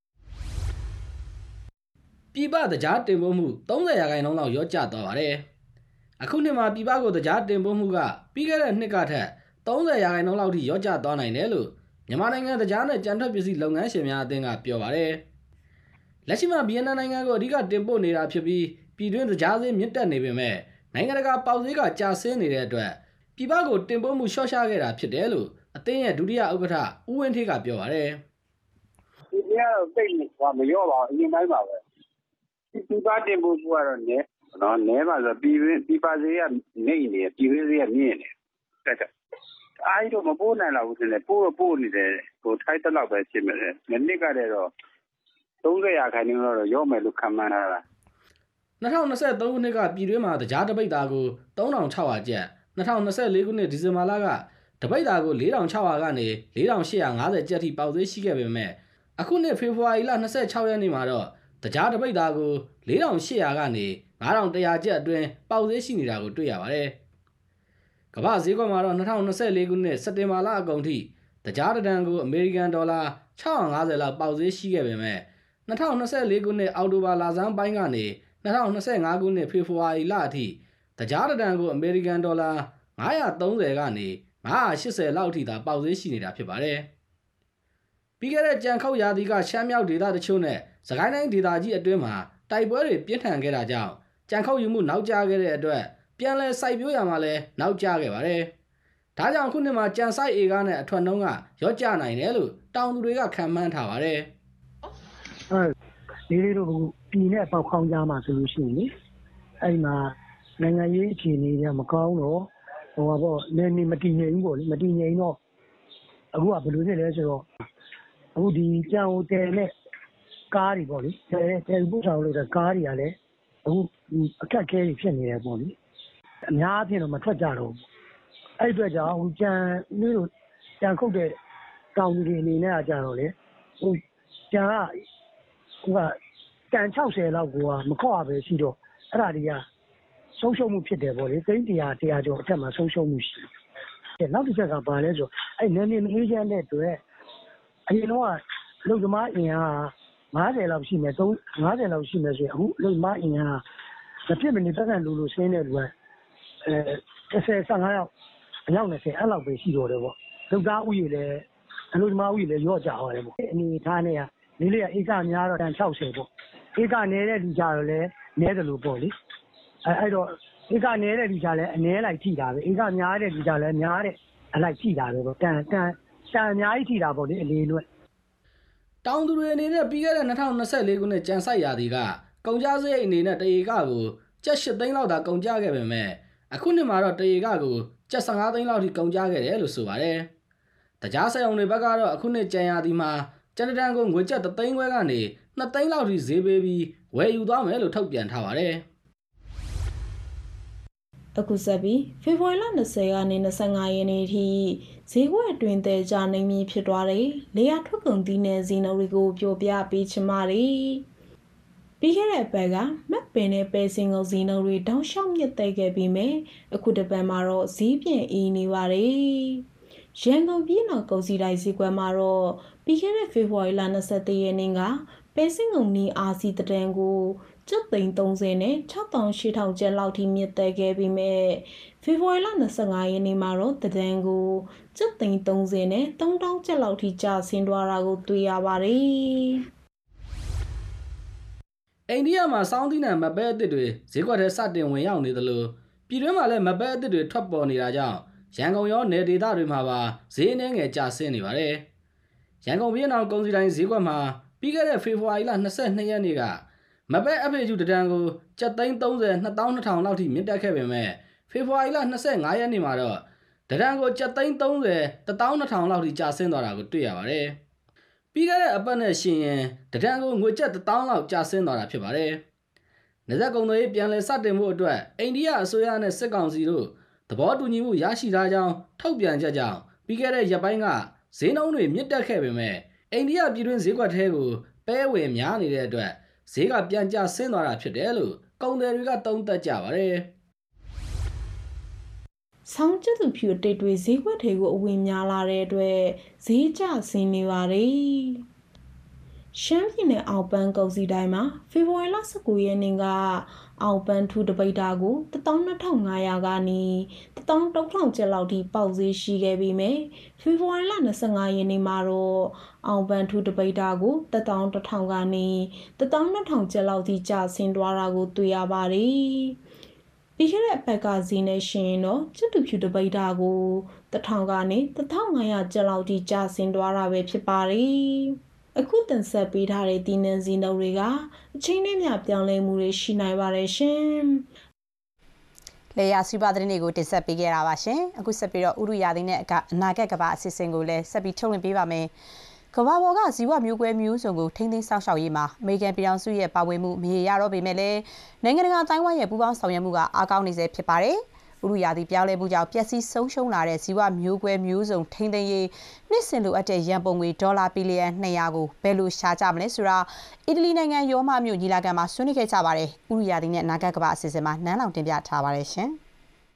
ပြည်ပတရားတင်ပို့မှု30%လောက်ရော့ကျသွားပါတယ်အခုနှစ်မှာပြည်ပကိုတရားတင်ပို့မှုကပြီးခဲ့တဲ့နှစ်ကထက်30%လောက်ထိရော့ကျသွားနိုင်တယ်လို့မြန်မာနိုင်ငံတရားနဲ့ကြံထွက်ပစ္စည်းလုပ်ငန်းရှင်များအသင်းကပြောပါတယ်လက်ရှိမှာဗီယက်နမ်နိုင်ငံကိုအဓိကတင်ပို့နေတာဖြစ်ပြီးပြည်တွင်းတရားဈေးမြင့်တက်နေပေမဲ့နိုင်ငံတကာပေါက်ဈေးကကျဆင်းနေတဲ့အတွက်ပြည်ပကိုတင်ပို့မှုလျှော့ချခဲ့တာဖြစ်တယ်လို့အသင်းရဲ့ဒုတိယဥက္ကဋ္ဌဦးဝင်းဌေးကပြောပါတယ်ဒီကတော့တိတ်မရောပါဘူးအရင်တိုင်းပါပဲပြည်ပတင်ပို့မှုကတော့နည်းပါဆိုပြည်ပဈေးကနေနေပြည်တွင်းဈေးကမြင့်နေတက်တယ်အားကြီးတော့မပို့နိုင်တော့ဘူးတင်တယ်ပို့နေတယ်ထိုက်တဲ့လောက်ပဲဖြစ်မယ်မနစ်ကတည်းတော့30%တော့ရောမယ်လို့ခန့်မှန်းထားတာ 2023ခုနှစ်ကပြည်တွင်းမှာတရားတပိတ်သားကို3600ကျပ်2024ခုနှစ်ဒီဇင်ဘာလကတပိတ်သားကို4600ကနေ4850ကျပ်ထိပေါက်ဈေးရှိခဲ့ပေမဲ့အခုနှစ်ဖေဖော်ဝါရီလ26ရက်နေ့မှာတော့တရားတပိတ်သားကို4800ကနေ9100ကျပ်အတွင်းပေါက်ဈေးရှိနေတာကိုတွေ့ရပါတယ်။ကမ္ဘာဈေးကွက်မှာတော့2024ခုနှစ်စက်တင်ဘာလအကုန်ထိတရားတန်ကိုအမေရိကန်ဒေါ်လာ650လောက်ပေါက်ဈေးရှိခဲ့ပေမဲ့2024ခုနှစ်အောက်တိုဘာလဆန်းပိုင်းကနေ2025ခုနှစ်ဖေဖော်ဝါရီလအထိတရားတန်ကိုအမေရိကန်ဒေါ်လာ930ကနေ980လောက်ထိသာပေါက်ဈေးရှိနေတာဖြစ်ပါတယ်။ပြီးခဲ့တဲ့ကြံခုတ်ရာသီကရှမ်းမြောက်ဒေသတချို့နဲ့စကိုင်းတိုင်းဒေသကြီးအတွင်းမှာတိုက်ပွဲတွေပြင်းထန်ခဲ့တာကြောင့်ကြံခုတ်ယူမှုနောက်ကျခဲ့တဲ့အတွက်ပြန်လည်စိုက်ပျိုးရမှာလည်းနောက်ကျခဲ့ပါတယ်။ဒါကြောင့်ခုနှစ်မှာကြံစိုက်ဧကနဲ့အထွက်နှုန်းကရော့ကျနိုင်တယ်လို့တောင်သူတွေကခန့်မှန်းထားပါတယ်။လေးတို့ပြည်နဲ့ပေါက်ခေါင်းကြားမှာဆိုလို့ရှိရင်လေအဲ့မှာနိုင်ငံရေးအခြေအနေကမကောင်းတော့နေမတည်ငြိမ်ဘူးပေါ့လေမတည်ငြိမ်တော့အခုကဘယ်လိုဖြစ်လဲဆိုတော့အခုဒီကြံဟိုတယ်နဲ့ကားတွေပေါ့လေတယ်ပို့ဆောင်လို့တဲ့ကားတွေကလည်းအခုအခက်အခဲတွေဖြစ်နေတယ်ပေါ့လေအများအပြားတော့မထွက်ကြတော့ဘူးအဲ့အတွက်ကြောင့်ကြံလေးတို့ကြံခုတ်တဲ့တောင်တွေအနေနဲ့ကကြတော့လေကြံကတန်60လောက်ကိုမခောက်ရပဲရှိတော့အဲ့ဒါတွေကဆုံးရှုံးမှုဖြစ်တယ်ပေါ့လေ300ကျော်အထက်မှာဆုံးရှုံးမှုရှိတယ်နောက်တစ်ချက်ကဘာလဲဆိုအဲ့နယ်မြေအေးချမ်းတဲ့အတွက်အရင်တော့လူသမားအင်အား50လောက်ရှိမယ်50လောက်ရှိမယ်ဆိုရင်အခုလူသမားအင်အားမဖြစ်မနေပတ်သက်လို့ဆင်းတဲ့လူက15ယောက်အယောက်20အဲ့လောက်ပဲရှိတော့တယ်ပေါ့လူသားဥယျာဉ်လည်းအလူသမားဥယျာဉ်လည်းရော့ကြသွားတယ်ပေါ့အနေထားနဲ့ကလေးလေးကဧကများတော့တန်60ပေါ့ဧကနေတဲ့လူကြတော့လည်းနည်းတယ်လို့ပေါ့လေအဲ့တော့ဧကနေတဲ့လူကြလည်းအနည်းလိုက်ထိတာပဲဧကများတဲ့လူကြလည်းများတဲ့အလိုက်ထိတာပဲပေါ့တန်အများကြီးထိတာပေါ့လေအလေးလွတ်တောင်သူတွေအနေနဲ့ပြီးခဲ့တဲ့2024ခုနှစ်ကြံစိုက်ရာသီကကုန်ကျစရိတ်အနေနဲ့တဧကကိုကျပ်8သိန်းလောက်သာကုန်ကျခဲ့ပေမဲ့အခုနှစ်မှာတော့တဧကကိုကျပ်15သိန်းလောက်ထိကုန်ကျခဲ့တယ်လို့ဆိုပါတယ်။တရားဆိုင်အောင်တွေဘက်ကတော့အခုနှစ်ကြံရာသီမှာကြံတန်ကိုငွေကျပ်3သိန်းခွဲကနေ2သိန်းလောက်ထိဈေးပေးပြီးဝယ်ယူသွားမယ်လို့ထုတ်ပြန်ထားပါတယ်။အခုဆက်ပြီးဖေဖော်ဝါရီလ20ကနေ25ရက်နေ့ထိဈေးကွက်အတွင်းတဲ့ကြာနေမည်ဖြစ်သွားတဲ့လေယာထွက်ကုန်သီးနှံဈေးနှုန်းတွေကိုပြောပြပေးချင်ပါတယ်။ပြီးခဲ့တဲ့အပတ်ကမက်ပင်နဲ့ပဲစင်ကုန်ဈေးနှုန်းတွေတောင်လျှောက်မြင့်တက်ခဲ့ပြီးမြဲအခုတစ်ပတ်မှာတော့ဈေးပြန်အေးနေပါတယ်။ရန်ကုန်ပြည်နယ်ကုန်စည်တိုင်းဈေးကွက်မှာတော့ပြီးခဲ့တဲ့ဖေဖော်ဝါရီလ23ရက်နေ့ကပဲစင်ကုန်နီအာစီတန်ကိုကျပ်သိန်း30နဲ့6800ကျပ်လောက်ထိမြင့်တက်ခဲ့ပြီးမြဲဖေဖော်ဝါရီလ25ရက်နေ့မှာတော့တန်ကိုကျပ်သိန်း30နဲ့3000ကျပ်လောက်ထိကျဆင်းသွားတာကိုတွေ့ရပါတယ်။အိန္ဒိယမှာစောင်းသီးနှံမပဲအသစ်တွေဈေးကွက်ထဲစတင်ဝင်ရောက်နေသလိုပြည်တွင်းမှာလည်းမပဲအသစ်တွေထွက်ပေါ်နေတာကြောင့်ရန်ကုန်ရောနယ်ဒေသတွေမှာပါဈေးနှဲငယ်ကျဆင်းနေပါတယ်။ရန်ကုန်ပြည်နယ်ကုန်စည်တိုင်းဈေးကွက်မှာပြီးခဲ့တဲ့ဖေဖော်ဝါရီလ22ရက်နေ့ကမပဲအဖေကျူတန်ကိုကျပ်သိန်း30 2200လောက်ထိမြင့်တက်ခဲ့ပေမဲ့ဖေဖော်ဝါရီလ25ရက်နေ့မှာတော့တန်ကိုကျပ်သိန်း30 12000လောက်ထိကျဆင်းသွားတာကိုတွေ့ရပါတယ်။ပြီးခဲ့တဲ့အပတ်နဲ့ရှင်ရင်တဒန်းကိုငွေကျပ်1000လောက်ကျဆင်းသွားတာဖြစ်ပါတယ်။နယ်စပ်ကုန်သွယ်ရေးပြန်လည်စတင်မှုအတွက်အိန္ဒိယအစိုးရနဲ့စစ်ကောင်စီတို့သဘောတူညီမှုရရှိထားကြောင်းထုတ်ပြန်ချက်ကြောင့်ပြီးခဲ့တဲ့ရက်ပိုင်းကဈေးနှုန်းတွေမြင့်တက်ခဲ့ပေမဲ့အိန္ဒိယပြည်တွင်းဈေးကွက်ထဲကိုပဲဝယ်များနေတဲ့အတွက်ဈေးကပြန်ကျဆင်းသွားတာဖြစ်တယ်လို့ကုန်သည်တွေကသုံးသပ်ကြပါတယ်။ဆောင်းကျသူဖြူတိတ်တွေဈေးကွက်တွေကိုအဝင်များလာတဲ့အတွက်ဈေးကျဆင်းနေပါတယ်။ရှမ်းပြည်နယ်အောင်ပန်းကုန်စည်တိုင်းမှာဖေဖော်ဝါရီလ19ရက်နေ့ကအောင်ပန်းထူတပိတ်တာကို12500ကနေ13000ကျပ်လောက်ထိပေါက်ဈေးရှိခဲ့ပြီးမြဲဖေဖော်ဝါရီလ25ရက်နေ့မှာတော့အောင်ပန်းထူတပိတ်တာကို11000ကနေ12000ကျပ်လောက်ထိကျဆင်းသွားတာကိုတွေ့ရပါတယ်။ပြီးခဲ့တဲ့အပတ်ကဈေးနဲ့ရှင်တော့ကျွတ်တူဖြူတပိတ်တာကို1000ကနေ1500ကျပ်လောက်ထိကျဆင်းသွားတာပဲဖြစ်ပါတယ်။အခုတင်ဆက်ပေးထားတဲ့ဒီနန်းစည်းနှုန်းတွေကအချိန်နဲ့မျှပြောင်းလဲမှုတွေရှိနိုင်ပါတယ်ရှင်။လေယာစီးပွားသတင်းတွေကိုတင်ဆက်ပေးခဲ့တာပါရှင်။အခုဆက်ပြီးတော့ဥရုရာသီနဲ့အနာဂတ်ကမ္ဘာအစီအစဉ်ကိုလည်းဆက်ပြီးထုတ်လွှင့်ပေးပါမယ်။ကမ္ဘာပေါ်ကဇီဝမျိုးကွဲမျိုးစုံကိုထိန်းသိမ်းစောင့်ရှောက်ရေးမှာအမေရိကန်ပြည်ထောင်စုရဲ့ပါဝင်မှုမရေရာတော့ပေမဲ့လည်းနိုင်ငံတကာအတိုင်းအဝိုင်းရဲ့ပူးပေါင်းဆောင်ရွက်မှုကအားကောင်းနေစေဖြစ်ပါတယ်။ဥရုရာသီပြောင်းလဲမှုကြောင့်ပျက်စီးဆုံးရှုံးလာတဲ့ဇီဝမျိုးကွဲမျိုးစုံထိန်းသိမ်းရေးနှစ်စဉ်လိုအပ်တဲ့ရန်ပုံငွေဒေါ်လာဘီလီယံ200ကိုဘယ်လိုရှာကြမလဲဆိုတာအီတလီနိုင်ငံရောမမြို့ညီလာခံမှာဆွေးနွေးခဲ့ကြပါတယ်။ဥရုရာသီနဲ့အနာဂတ်ကမ္ဘာအစီအစဉ်မှာနန်းလောင်တင်ပြထားပါတယ်ရှင်။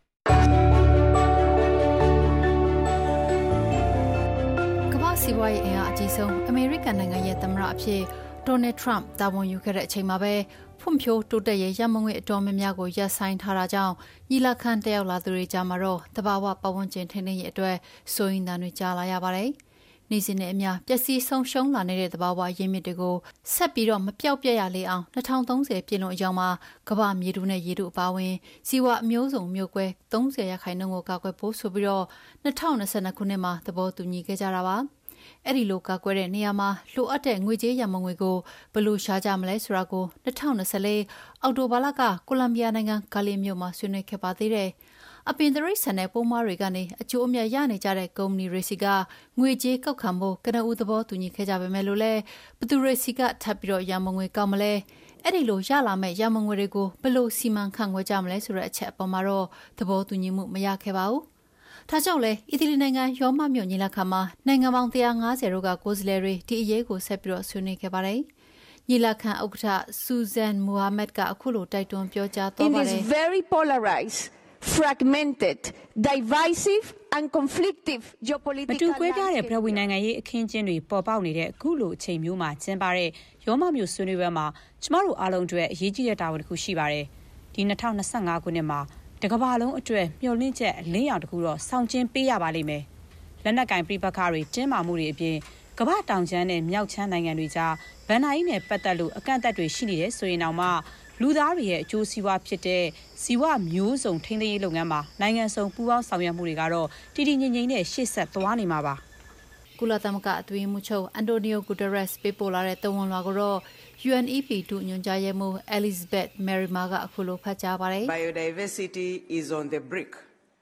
စီးပွားရေးအင်အားအကြီးဆုံးအမေရိကန်နိုင်ငံရဲ့သမ္မတအဖြစ်ဒေါ်နယ်ထရန့်တာဝန်ယူခဲ့တဲ့အချိန်မှာပဲဖွံ့ဖြိုးတိုးတက်ရေးရမငွေအတော်များများကိုရပ်ဆိုင်းထားတာကြောင့်ညီလာခံတက်ရောက်လာသူတွေကြားမှာတော့တဘာဝပတ်ဝန်းကျင်ထိန်းသိမ်းရေးအတွက်စိုးရိမ်သံတွေကြားလာရပါတယ်။နေ့စဉ်နဲ့အမျှပျက်စီးဆုံးရှုံးလာနေတဲ့တဘာဝရင်းမြစ်တွေကိုဆက်ပြီးတော့မပြောက်ပြက်ရလေအောင်2030ပြည်လွန်အရောက်မှာကမ္ဘာမြေထုနဲ့ရေထုအပါအဝင်ဇီဝအမျိုးစုံမျိုးကွဲ30%ကိုကာကွယ်ဖို့ဆိုပြီးတော့2022ခုနှစ်မှာသဘောတူညီခဲ့ကြတာပါ။အဲ့ဒီလိုကာကွယ်တဲ့နေရာမှာလိုအပ်တဲ့ငွေကြေးရမငွေကိုဘယ်လိုရှာကြမလဲဆိုတာကို2024အောက်တိုဘာလကကိုလံဘီယာနိုင်ငံဂါလီမြို့မှာဆွေးနွေးခဲ့ပါသေးတယ်။အပင်သရိတ်ဆန်တဲ့ပုံမှားတွေကနေအကျိုးအမြတ်ရနေကြတဲ့ကုမ္ပဏီတွေစီကငွေကြေးကောက်ခံဖို့ကနဦးသဘောတူညီခဲ့ကြပေမဲ့လို့လည်းဘသူတွေစီကထပ်ပြီးတော့ရမငွေကောက်မလဲအဲ့ဒီလိုရလာမဲ့ရမငွေတွေကိုဘယ်လိုစီမံခန့်ခွဲကြမလဲဆိုတဲ့အချက်အပေါ်မှာတော့သဘောတူညီမှုမရခဲ့ပါဘူး။ဒါကြောင့်လဲအီတလီနိုင်ငံရောမမြို့ညီလာခံမှာနိုင်ငံပေါင်း150တို့ကကိုယ်စားလှယ်တွေဒီအရေးကိုဆက်ပြီးတော့ဆွေးနွေးခဲ့ပါတယ်။ညီလာခံဥက္ကဋ္ဌဆူဇန်မိုဟာမက်ကအခုလိုတိုက်တွန်းပြောကြားသွားပါတယ်။ In this very polarized, fragmented, divisive and conflictive geopolitical မတူကွဲပြားတဲ့ပြည်ဝနိုင်ငံရေးအခင်းကျင်းတွေပေါ်ပေါက်နေတဲ့အခုလိုအချိန်မျိုးမှာကျင်းပတဲ့ရောမမြို့ဆွေးနွေးပွဲမှာကျမတို့အားလုံးအတွက်အရေးကြီးတဲ့တာဝန်တစ်ခုရှိပါတယ်။ဒီ2025ခုနှစ်မှာတကမ္ဘာလုံးအတွက်မျှော်လင့်ချက်အလင်းရောင်တစ်ခုတော့ဆောင်ကျဉ်ပေးရပါလိမ့်မယ်။လက်နက်ကင်ပြပခါတွေတင်းမာမှုတွေအပြင်ကမ္ဘာတောင်ချမ်းနဲ့မြောက်ချမ်းနိုင်ငံတွေကြားဗန်နာယီနဲ့ပတ်သက်လို့အကန့်အသတ်တွေရှိနေတယ်ဆိုရင်တော့မှလူသားတွေရဲ့အကျိုးစီးပွားဖြစ်တဲ့ဇီဝမျိုးစုံထိန်းသိမ်းရေးလုပ်ငန်းမှာနိုင်ငံစုံပူးပေါင်းဆောင်ရွက်မှုတွေကတော့တည်တည်ငြိမ်ငြိမ်နဲ့ရှေ့ဆက်သွားနေမှာပါ။ကုလသမဂ္ဂအတွင်းမှုချုပ်အန်တိုနီယိုဂူတရက်စ်ပေးပို့လာတဲ့တဝန်လွှာကိုတော့ UNEP ဒုညွှန်ကြားရေးမှူး Elizabeth Merrimer ကအခုလိုဖတ်ကြားပါတယ်။ Biodiversity is on the brink,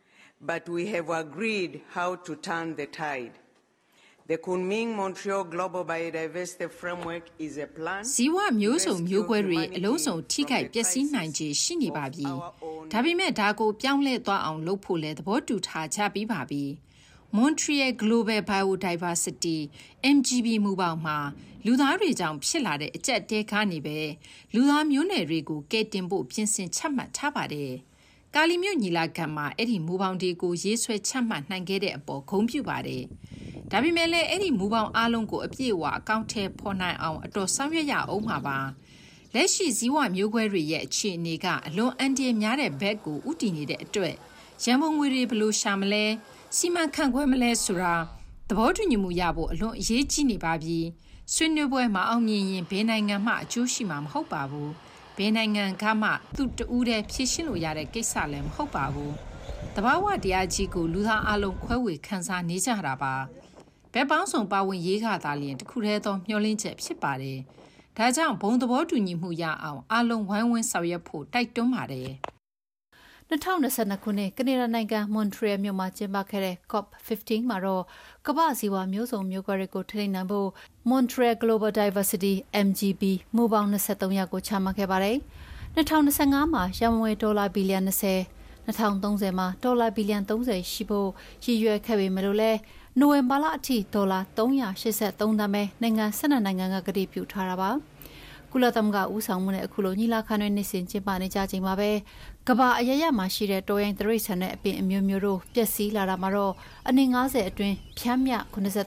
but we have agreed how to turn the tide. The Kunming-Montreal Global Biodiversity Framework is a plan. ဇီဝမျိုးစုံမျိုးကွဲတွေအလုံးစုံထိခိုက်ပျက်စီးနိုင်ခြေရှိနေပါပြီ။ဒါပေမဲ့ဒါကိုပြောင်းလဲသွားအောင်လုပ်ဖို့လဲသဘောတူထားကြပြီးပါပြီ။ Montreal Global Biodiversity MGB မူပေါင်းမှာလူသားတွေကြောင့်ဖြစ်လာတဲ့အကျပ်တဲကားနေပဲလူသားမျိုးနွယ်တွေကိုကဲတင်ဖို့ပြင်ဆင်ချမှတ်ထားပါတယ်။ကာလီမြို့ညီလာခံမှာအဲ့ဒီမူပေါင်းတွေကိုရေးဆွဲချမှတ်နိုင်ခဲ့တဲ့အပေါ်ဂုဏ်ပြုပါတယ်။ဒါပေမဲ့လည်းအဲ့ဒီမူပေါင်းအားလုံးကိုအပြည့်အဝအကောင့်ထဲပေါ်နိုင်အောင်အတော်ဆောင်ရွက်ရအောင်ပါပါ။လက်ရှိဇီဝမျိုးကွဲတွေရဲ့အခြေအနေကအလွန်အန္တရာယ်များတဲ့ဘက်ကိုဥတည်နေတဲ့အတွက်ရန်ပုံငွေတွေဘယ်လိုရှာမလဲစီမံခန့်ခွဲမလဲဆိုတာသဘောတူညီမှုရဖို့အလွန်အရေးကြီးနေပါပြီ။ဆွေးနွေးပွဲမှာအောင်မြင်ရင်ဘယ်နိုင်ငံမှအကျိုးရှိမှာမဟုတ်ပါဘူး။ဘယ်နိုင်ငံကမှသူ့တူးတဲ့ဖြည့်ရှင်းလို့ရတဲ့ကိစ္စလည်းမဟုတ်ပါဘူး။တဘာဝတရားကြီးကိုလူသားအလုံးခွဲဝေခန်းစားနေကြတာပါ။ဘယ်ပေါင်းစုံပါဝင်ရေးခါသာလျင်တစ်ခုတည်းသောမျှော်လင့်ချက်ဖြစ်ပါတယ်။ဒါကြောင့်ဘုံသဘောတူညီမှုရအောင်အလုံးဝိုင်းဝန်းဆောင်ရွက်ဖို့တိုက်တွန်းပါတယ်။ 2022ခုနှစ်ကနေဒါနိုင်ငံမွန်ထရီယယ်မြို့မှာကျင်းပခဲ့တဲ့ COP15 မှာတော့ကမ္ဘာ့ဇီဝမျိုးစုံမျိုးကွဲတွေကိုထိန်းနိုင်ဖို့ Montreal Global Diversity MGB မူပေါင်း23ရပ်ကိုချမှတ်ခဲ့ပါတယ်။2025မှာရန်ငွေဒေါ်လာဘီလီယံ20 2030မှာဒေါ်လာဘီလီယံ30ရှိဖို့ရည်ရွယ်ခဲ့ပေမဲ့လို့လဲနိုဝင်ဘာလအထိဒေါ်လာ383သန်းပဲနိုင်ငံ12နိုင်ငံကကတိပြုထားတာပါကုလသမဂ္ဂဦးဆောင်မှုနဲ့အခုလိုညီလာခံတွေနေ့စဉ်ကျင်းပနေကြချိန်မှာပဲကမ္ဘာအရရမှာရှိတဲ့တော်ရင်တရိတ်ဆန်တဲ့အပင်အမျိုးမျိုးတို့ပျက်စီးလာတာမှာတော့အနည်း90အတွင်းဖြန်းမြ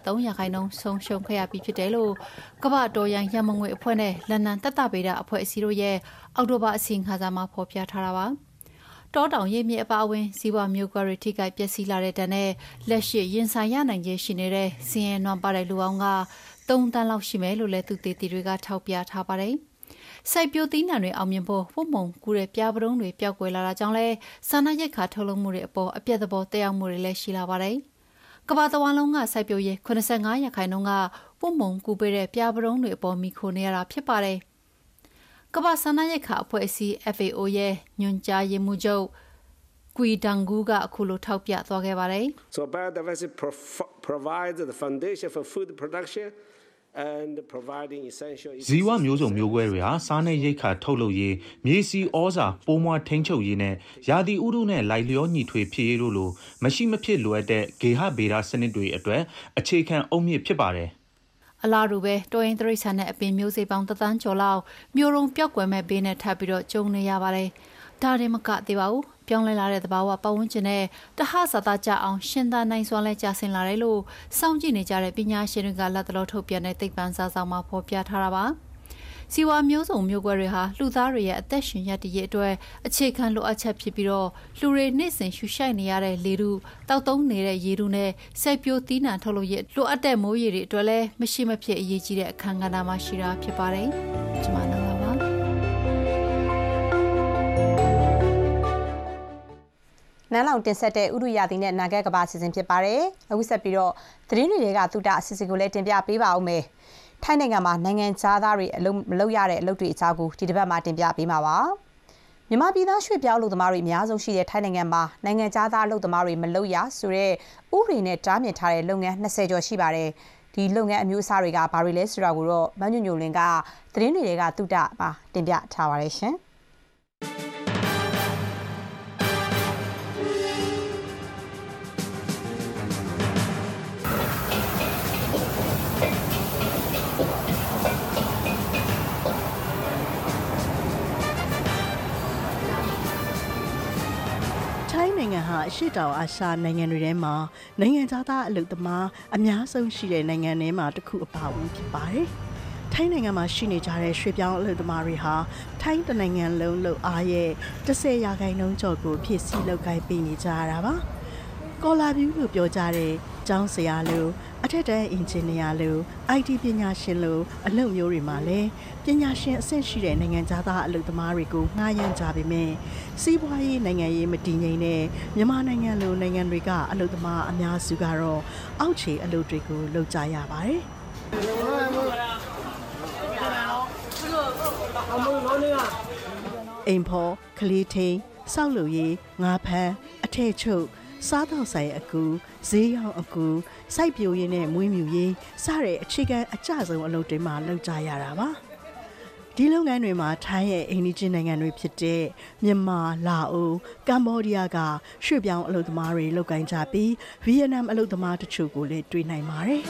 83%ဆုံးရှုံးခဲ့ရပြီးဖြစ်တယ်လို့ကမ္ဘာတော်ရင်ရမငွေအဖွဲ့နဲ့လန်ဒန်တတဗေဒအဖွဲ့အစည်းတို့ရဲ့အောက်တိုဘာအစီရင်ခံစာမှာဖော်ပြထားတာပါတောတောင်ရည်မြေအပါအဝင်ဇီဝမျိုးကွဲတွေထိခိုက်ပျက်စီးလာတဲ့တန်းနဲ့လက်ရှိရင်ဆိုင်ရနိုင်ခြင်းရှိနေတဲ့စင်ရနွမ်းပါတဲ့လူအောင်က3တန်းလောက်ရှိမယ်လို့လည်းသူတေတီတွေကထောက်ပြထားပါတယ်။စိုက်ပျိုးသီးနှံတွေအောင်မြင်ဖို့ဝုတ်မုံကူတဲ့ပြားပတုံးတွေပျောက်ကွယ်လာတာကြောင့်လဲစာနာရိတ်ခါထုတ်လုပ်မှုတွေအပေါ်အပြတ်သဘောတက်ရောက်မှုတွေလည်းရှိလာပါတယ်။ကမ္ဘာတဝန်းလုံးကစိုက်ပျိုးရေး85%ကဝုတ်မုံကူပေးတဲ့ပြားပတုံးတွေအပေါ်မိခိုနေရတာဖြစ်ပါတယ်။ကမ္ဘာစာနာရိတ်ခါအဖွဲ့အစည်း FAO ရဲ့ညွှန်ကြားရေးမှူးချုပ်ကွီဒန်ဂူကအခုလိုထောက်ပြသွားခဲ့ပါတယ်။ So biodiversity provides the foundation for food production and providing essential ဇီဝမျိုးစုံမျိုးကွဲတွေဟာစားနပ်ရိက္ခာထုတ်လုပ်ရေးမြေဆီဩဇာပိုးမွှားထိန်းချုပ်ရေးနဲ့ရာသီဥတုနဲ့လိုက်လျောညီထွေဖြစ်ရေးတို့လိုမရှိမဖြစ်လိုအပ်တဲ့ဂေဟဗေဒစနစ်တွေအတွက်အခြေခံအုတ်မြစ်ဖြစ်ပါတယ်အလားတူပဲတော်ရင်တရိတ်ဆန်တဲ့အပင်မျိုးစိပေါင်းတသန်းကျော်လောက်မျိုးရုံပြောက်ကွယ်မဲ့ဘေးနဲ့ထပ်ပြီးတော့ကျုံနေရပါတယ်ဒါရင်မကသေးပါဘူးပြောင်းလဲလာတဲ့သဘာဝပတ်ဝန်းကျင်နဲ့တဟဇာတာကြအောင်ရှင်သန်နိုင်စွာလဲကြာဆင်လာတယ်လို့စောင့်ကြည့်နေကြတဲ့ပညာရှင်တွေကလက်တလောထုတ်ပြန်တဲ့သိပ္ပံစာဆောင်မှာဖော်ပြထားတာပါစီဝါမျိုးစုံမျိုးကွဲတွေဟာလူသားတွေရဲ့အသက်ရှင်ရပ်တည်ရေးအတွက်အခြေခံလိုအပ်ချက်ဖြစ်ပြီးတော့လူတွေနေ့စဉ်ရှူရှိုက်နေရတဲ့လေထုတောက်သုံးနေတဲ့ရေထုနဲ့စိုက်ပျိုးသီးနှံထုတ်လုပ်ရေးလိုအပ်တဲ့မိုးရေတွေအတွက်လည်းမရှိမဖြစ်အရေးကြီးတဲ့အခန်းကဏ္ဍမှာရှိတာဖြစ်ပါတယ်။ကျွန်မနာပါနန်းလောင်တင်ဆက်တဲ့ဥရုရာသီနဲ့နာဂတ်ကဘာအစီအစဉ်ဖြစ်ပါတယ်။အခုဆက်ပြီးတော့သတင်းတွေကသုတအစီအစဉ်ကိုလည်းတင်ပြပေးပါဦးမယ်။ထိုင်းနိုင်ငံမှာနိုင်ငံခြားသားတွေအလုပ်မလုပ်ရတဲ့အလုပ်တွေအကြောင်းကိုဒီတစ်ပတ်မှာတင်ပြပေးမှာပါ။မြန်မာပြည်သားရွှေ့ပြောင်းလုပ်သမားတွေအများဆုံးရှိတဲ့ထိုင်းနိုင်ငံမှာနိုင်ငံခြားသားလုပ်သမားတွေမလုပ်ရဆိုတဲ့ဥပဒေနဲ့တားမြစ်ထားတဲ့လုပ်ငန်း20ကျော်ရှိပါတယ်။ဒီလုပ်ငန်းအမျိုးအစားတွေကဘာတွေလဲဆိုတာကိုတော့မညွညွလင်းကသတင်းတွေကသုတမှာတင်ပြထားပါတယ်ရှင်။နိုင်ငံဟာအရှေ့တောင်အာရှနိုင်ငံတွေထဲမှာနိုင်ငံသားအလုပ်သမားအများဆုံးရှိတဲ့နိုင်ငံထဲမှာတစ်ခုအပါအဝင်ဖြစ်ပါတယ်။ထိုင်းနိုင်ငံမှာရှိနေကြတဲ့ရွှေ့ပြောင်းအလုပ်သမားတွေဟာထိုင်းတနိုင်ငံလုံးလုပ်အားရဲ့10%ကျော်ကိုဖြည့်ဆည်းလုပ်ကိုင်ပေးနေကြရတာပါ။ကော်လာဗျူးလို့ပြောကြတဲ့ကျောင်းဆရာလိုအထက်တန်းအင်ဂျင်နီယာလို IT ပညာရှင်လိုအလုပ်မျိုးတွေမှာလည်းပညာရှင်အဆင့်ရှိတဲ့နိုင်ငံသားအလုပ်သမားတွေကိုငှားရမ်းကြပေမဲ့စီးပွားရေးနိုင်ငံရေးမတည်ငြိမ်တဲ့မြန်မာနိုင်ငံလိုနိုင်ငံတွေကအလုပ်သမားအများစုကတော့အောက်ခြေအလုပ်တွေကိုလုပ်ကြရပါတယ်။အိမ်ဖော်ကလေးထိန်စောက်လုပ်ရေးငါးဖမ်းအထည်ချုပ်စားတော့ဆိုင်အကူဈေးရောင်းအကူစိုက်ပျိုးရေးနဲ့မွေးမြူရေးစတဲ့အခြေခံအကျဆုံးအလုပ်တွေမှာလုပ်ကြရတာပါဒီလုပ်ငန်းတွေမှာထိုင်းရဲ့အိန္ဒိယနိုင်ငံတွေဖြစ်တဲ့မြန်မာလာအိုကမ္ဘောဒီးယားကရွှေ့ပြောင်းအလုပ်သမားတွေလုပ်ကိုင်ကြပြီးဗီယက်နမ်အလုပ်သမားတချို့ကိုလည်းတွေ့နိုင်ပါတယ်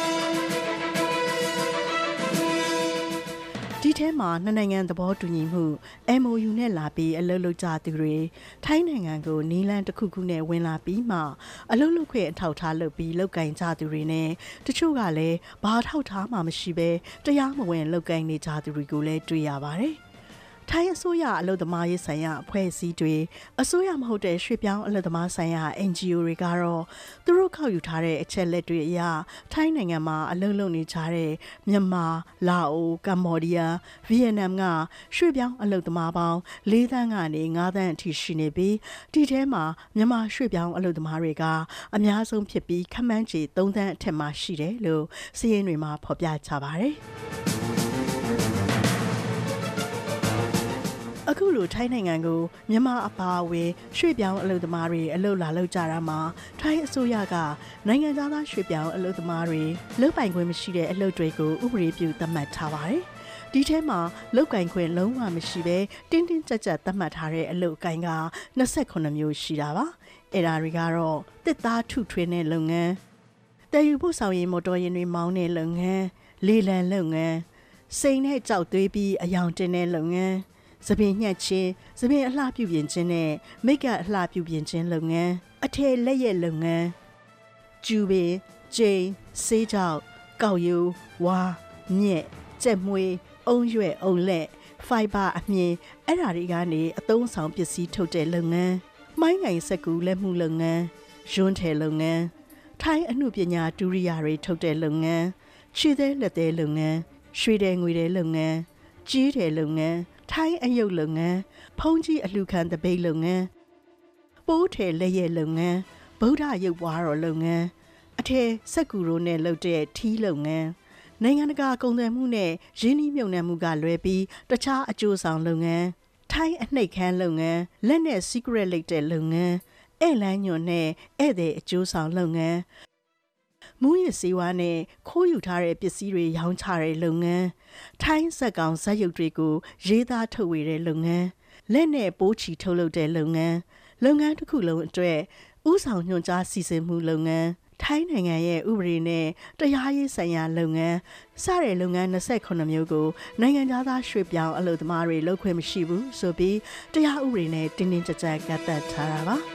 ဒီထဲမှာနှစ်နိုင်ငံသဘောတူညီမှု MOU နဲ့လာပြီးအလုပ်လုပ်ကြသူတွေထိုင်းနိုင်ငံကိုနီလန်တစ်ခုခုနဲ့ဝင်လာပြီးမှအလုပ်လုပ်ခွင့်အထောက်ထားလုပ်ပြီးလုပ်ကင်ကြသူတွေနဲ့တချို့ကလည်းဘာထောက်ထားမှမရှိဘဲတရားမဝင်လုပ်ကင်နေကြသူတွေကိုလည်းတွေ့ရပါတယ်ထိုင်းအစိုးရအလုပ်သမားရေးဆိုင်ရာအဖွဲ့အစည်းတွေအစိုးရမဟုတ်တဲ့ရွှေ့ပြောင်းအလုပ်သမားဆိုင်ရာ NGO တွေကတော့သူတို့ခောက်ယူထားတဲ့အချက်လက်တွေအရထိုင်းနိုင်ငံမှာအလုပ်လုပ်နေကြတဲ့မြန်မာလာအိုကမ္ဘောဒီးယားဗီယက်နမ်ကရွှေ့ပြောင်းအလုပ်သမားပေါင်း4သန်းကနေ5သန်းအထိရှိနေပြီးဒီထဲမှာမြန်မာရွှေ့ပြောင်းအလုပ်သမားတွေကအများဆုံးဖြစ်ပြီးခန့်မှန်းခြေ3သန်းအထက်မှာရှိတယ်လို့စာရင်းတွေမှာဖော်ပြကြပါတယ်။အခုလိုထိုင်းနိုင်ငံကိုမြန်မာအပါအဝင်ရွှေ့ပြောင်းအလုပ်သမားတွေအလုပ်လာလုပ်ကြတာမှာထိုင်းအစိုးရကနိုင်ငံသားရွှေ့ပြောင်းအလုပ်သမားတွေလုပ်ပိုင်ခွင့်မရှိတဲ့အလုပ်တွေကိုဥပဒေပြုသတ်မှတ်ထားပါတယ်။ဒီထဲမှာလုပ်ကိုင်ခွင့်လုံးဝမရှိဘဲတင်းတင်းကြပ်ကြပ်သတ်မှတ်ထားတဲ့အလုပ်ကိုင်က28မျိုးရှိတာပါ။အဲ့ဒါတွေကတော့တစ်သားထုထွင်းတဲ့လုပ်ငန်းတည်ယူဖို့ဆောင်ရင်မော်တော်ယာဉ်တွေမောင်းတဲ့လုပ်ငန်းလေလံလုပ်ငန်းစိန်နဲ့ကြောက်သွေးပြီးအယောင်တင်တဲ့လုပ်ငန်းသပင်ညှက်ခြင်းသပင်အလှပြုပြင်ခြင်းနဲ့မိတ်ကအလှပြုပြင်ခြင်းလုပ်ငန်းအထည်လက်ရက်လုပ်ငန်းကျူပင်ကျိန်ဆေးကြောက်ကောက်ရိုးဝါမြက်ကြက်မွေးအုံရွက်အုံလက်ဖိုင်ဘာအမြင်အဲ့ဓာတွေကနေအသုံးဆောင်ပစ္စည်းထုတ်တဲ့လုပ်ငန်းမိုင်းငိုင်စက်ကူလက်မှုလုပ်ငန်းရွန်းထည်လုပ်ငန်းထိုင်းအမှုပညာဒုရိယာတွေထုတ်တဲ့လုပ်ငန်းခြေသေးလက်သေးလုပ်ငန်းရွှေတဲ့ငွေတဲ့လုပ်ငန်းကြီးတဲ့လုပ်ငန်းထိုင်းအယုတ်လုပ်ငန်းဖုံးကြီးအလှခံတပိတ်လုပ်ငန်းပိုးထည်လက်ရဲလုပ်ငန်းဗုဒ္ဓရုပ်ပွားတော်လုပ်ငန်းအထည်စက်ကူရိုးနဲ့လုပ်တဲ့ထီးလုပ်ငန်းနိုင်ငံတကာကုန်သွယ်မှုနဲ့ရင်းနှီးမြှုပ်နှံမှုကလွဲပြီးတခြားအကျိုးဆောင်လုပ်ငန်းထိုင်းအနှိပ်ခမ်းလုပ်ငန်းလက်နဲ့ secret လိပ်တဲ့လုပ်ငန်းဧည့်လမ်းညွန်နဲ့ဧည့်သည်အကျိုးဆောင်လုပ်ငန်းမူရစီဝါနဲ့ခိုးယူထားတဲ့ပစ္စည်းတွေရောင်းချတဲ့လုပ်ငန်းထိုင်းစက်ကောင်ဇက်ရုပ်တွေကိုရေးသားထုတ်ဝေတဲ့လုပ်ငန်းလက်နဲ့ပိုးချီထုတ်လုပ်တဲ့လုပ်ငန်းတစ်ခုလုံးအတွက်ဥဆောင်ညွှန်ကြားစီစဉ်မှုလုပ်ငန်းထိုင်းနိုင်ငံရဲ့ဥပဒေနဲ့တရားရေးဆိုင်ရာလုပ်ငန်းစတဲ့လုပ်ငန်း28မျိုးကိုနိုင်ငံသားရွှေ့ပြောင်းအလုပ်သမားတွေလုပ်ခွင့်မရှိဘူးဆိုပြီးတရားဥပဒေနဲ့တင်းတင်းကြပ်ကြပ်ကန့်သတ်ထားတာပါ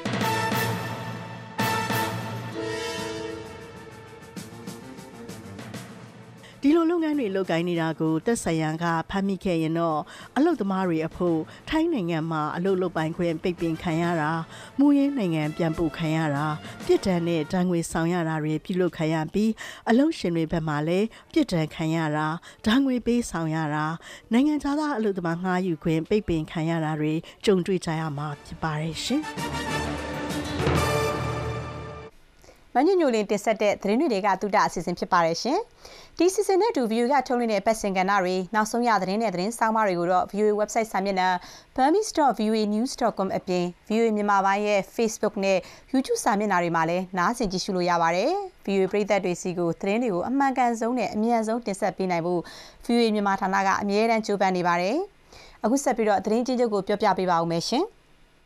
ဒီလိုလုပ်ငန်းတွေလုပ်ကိုင်းနေတာကိုသက်ဆိုင်ရာကဖမ်းမိခဲ့ရင်တော့အလုပ်သမားတွေအဖို့ထိုင်းနိုင်ငံမှာအလုပ်လုပ်ပိုင်ခွင့်ပိတ်ပင်ခံရတာမူရင်းနိုင်ငံပြန်ပို့ခံရတာပြစ်ဒဏ်နဲ့တန်းငွေဆောင်ရတာတွေပြုလုပ်ခံရပြီးအလုပ်ရှင်တွေဘက်မှလည်းပြစ်ဒဏ်ခံရတာတန်းငွေပေးဆောင်ရတာနိုင်ငံခြားသားအလုပ်သမားငှားယူခွင့်ပိတ်ပင်ခံရတာတွေကြုံတွေ့ကြရမှာဖြစ်ပါတယ်ရှင်မညညိုလင်းတင်ဆက်တဲ့သတင်းတွေကတူတာအစီအစဉ်ဖြစ်ပါတယ်ရှင်။ဒီစီစဉ်နဲ့အတူ VOE ကထုတ်လွှင့်တဲ့ပတ်စင်ကဏ္ဍတွေနောက်ဆုံးရသတင်းနဲ့သတင်းဆောင်းပါးတွေကိုတော့ VOE website စာမျက်နှာ burmese.voanews.com အပြင် VOE မြန်မာပိုင်းရဲ့ Facebook နဲ့ YouTube စာမျက်နှာတွေမှာလည်းနားဆင်ကြည့်ရှုလို့ရပါတယ်။ VOE ပရိသတ်တွေစီကိုသတင်းတွေကိုအမှန်ကန်ဆုံးနဲ့အမြန်ဆုံးတင်ဆက်ပေးနိုင်ဖို့ VOE မြန်မာဌာနကအမြဲတမ်းကြိုးပမ်းနေပါတယ်။အခုဆက်ပြီးတော့သတင်းချင်းချုပ်ကိုပြောပြပေးပါဦးမယ်ရှင်။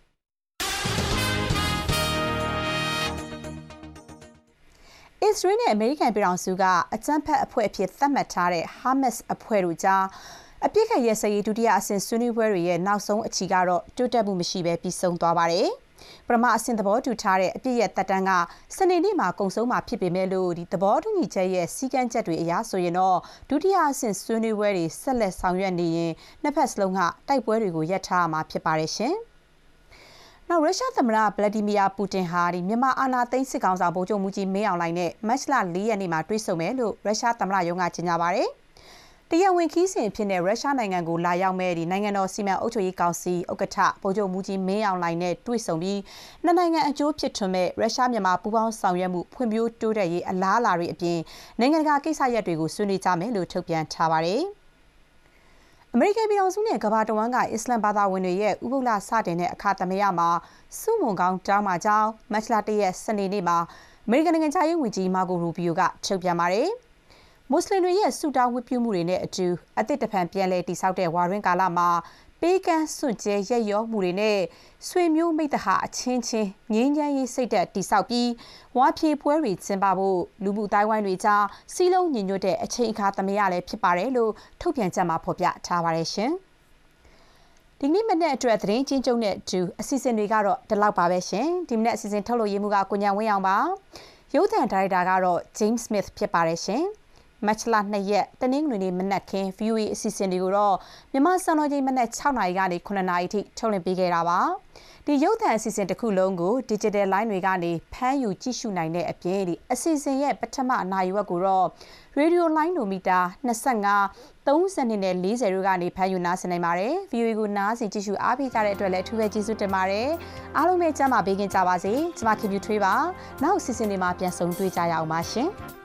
အစ္စရေးနဲ့အမေရိကန်ပြည်ထောင်စုကအကြမ်းဖက်အဖွဲ့အဖြစ်သတ်မှတ်ထားတဲ့ Hamas အဖွဲ့တို့ကြားအပြစ်ခတ်ရဲစရေးဒုတိယအဆင့်ဆွေးနွေးပွဲတွေရဲ့နောက်ဆုံးအချီကတော့တိုးတက်မှုမရှိဘဲပြီးဆုံးသွားပါတယ်။ပထမအဆင့်သဘောတူထားတဲ့အပြစ်ရဲ့တပ်တန်းကစနေနေ့မှာကုန်ဆုံးမှာဖြစ်ပေမဲ့လို့ဒီသဘောတူညီချက်ရဲ့စီကံချက်တွေအရဆိုရင်တော့ဒုတိယအဆင့်ဆွေးနွေးပွဲတွေဆက်လက်ဆောင်ရွက်နေရင်နှစ်ဖက်စလုံးကတိုက်ပွဲတွေကိုရပ်ထားရမှာဖြစ်ပါတယ်ရှင်။နောက်ရုရှားသမ္မတဗလာဒီမီယာပူတင်ဟာမြန်မာအာဏာသိမ်းစစ်ကောင်ဆောင်ဗိုလ်ချုပ်မှူးကြီးမင်းအောင်လှိုင်နဲ့မတ်လ4ရက်နေ့မှာတွေ့ဆုံမယ်လို့ရုရှားသမ္မတရုံးကကြေညာပါတယ်။တရားဝင်ခီးစဉ်အဖြစ်နဲ့ရုရှားနိုင်ငံကိုလာရောက်မဲ့နိုင်ငံတော်စီမံအုပ်ချုပ်ရေးကောင်စီဥက္ကဋ္ဌဗိုလ်ချုပ်မှူးကြီးမင်းအောင်လှိုင်နဲ့တွေ့ဆုံပြီးနှစ်နိုင်ငံအကျိုးဖြစ်ထွန်းမဲ့ရုရှားမြန်မာပူးပေါင်းဆောင်ရွက်မှုဖွံ့ဖြိုးတိုးတက်ရေးအလားအလာတွေအပြင်နိုင်ငံတကာကိစ္စရပ်တွေကိုဆွေးနွေးကြမယ်လို့ထုတ်ပြန်ထားပါတယ်။အမေရိကန်ပြည်ထောင်စုနဲ့ကမ္ဘာတဝန်းကအစ္စလမ်ဘာသာဝင်တွေရဲ့ဥပုသ်လစတင်တဲ့အခါသမယမှာစုမုံကောင်းတောင်းမှာကြောင်းမတ်လ1ရက်စနေနေ့မှာအမေရိကန်နိုင်ငံခြားရေးဝန်ကြီးမာကိုရူဘီယိုကထုတ်ပြန်ပါတယ်။မွတ်စလင်တွေရဲ့ဆုတောင်းဝတ်ပြုမှုတွေနဲ့အတူအသစ်တဖန်ပြန်လည်တည်ဆောက်တဲ့ဝါရင်းကာလမှာပေးကမ်းစွန့်ကြဲရက်ရောမှုတွေနဲ့ဆွေမျိုးမိတ္တဟာအချင်းချင်းငြိမ်းချမ်းရေးစိတ်ဓာတ်တည်ဆောက်ပြီးဝါဖြေပွဲတွေကျင်းပဖို့လူမှုတိုင်းဝိုင်းတွေကြားစီးလုံးညီညွတ်တဲ့အချိန်အခါသမယလည်းဖြစ်ပါတယ်လို့ထုတ်ပြန်ချက်မှာဖော်ပြထားပါတယ်ရှင်။ဒီနေ့မနေ့အတွက်သတင်းချင်းကျုံနဲ့အတူအစီအစဉ်တွေကတော့ဒီလောက်ပါပဲရှင်။ဒီမနေ့အစီအစဉ်ထုတ်လို့ရေးမှုကကိုညာဝင်းအောင်ပါ။ရုပ်သံဒါရိုက်တာကတော့ James Smith ဖြစ်ပါတယ်ရှင်။မတ်လ2ရက်တနင်္ဂနွေနေ့မနက်ခင်း VOE အစီအစဉ်တွေကိုတော့မြန်မာစံတော်ချိန်မနက်6နာရီကနေ9နာရီထိထုတ်လွှင့်ပေးခဲ့တာပါ။ဒီရုပ်သံအစီအစဉ်တစ်ခုလုံးကို Digital Line တွေကနေဖမ်းယူကြည့်ရှုနိုင်တဲ့အပြင်အစီအစဉ်ရဲ့ပထမအနာရီဝက်ကိုတော့ Radio Line လိုမီတာ25 30နဲ့40တို့ကနေဖမ်းယူနားဆင်နိုင်ပါတယ်။ VOE ကိုနားဆင်ကြည့်ရှုအားပေးကြတဲ့အတွက်လည်းအထူးပဲကျေးဇူးတင်ပါတယ်။အားလုံးပဲကျမ်းမာပေးခင်ကြပါစေ။ကျွန်မခင်ဗျူထွေးပါ။နောက်အစီအစဉ်တွေမှာပြန်ဆုံတွေ့ကြရအောင်ပါရှင်။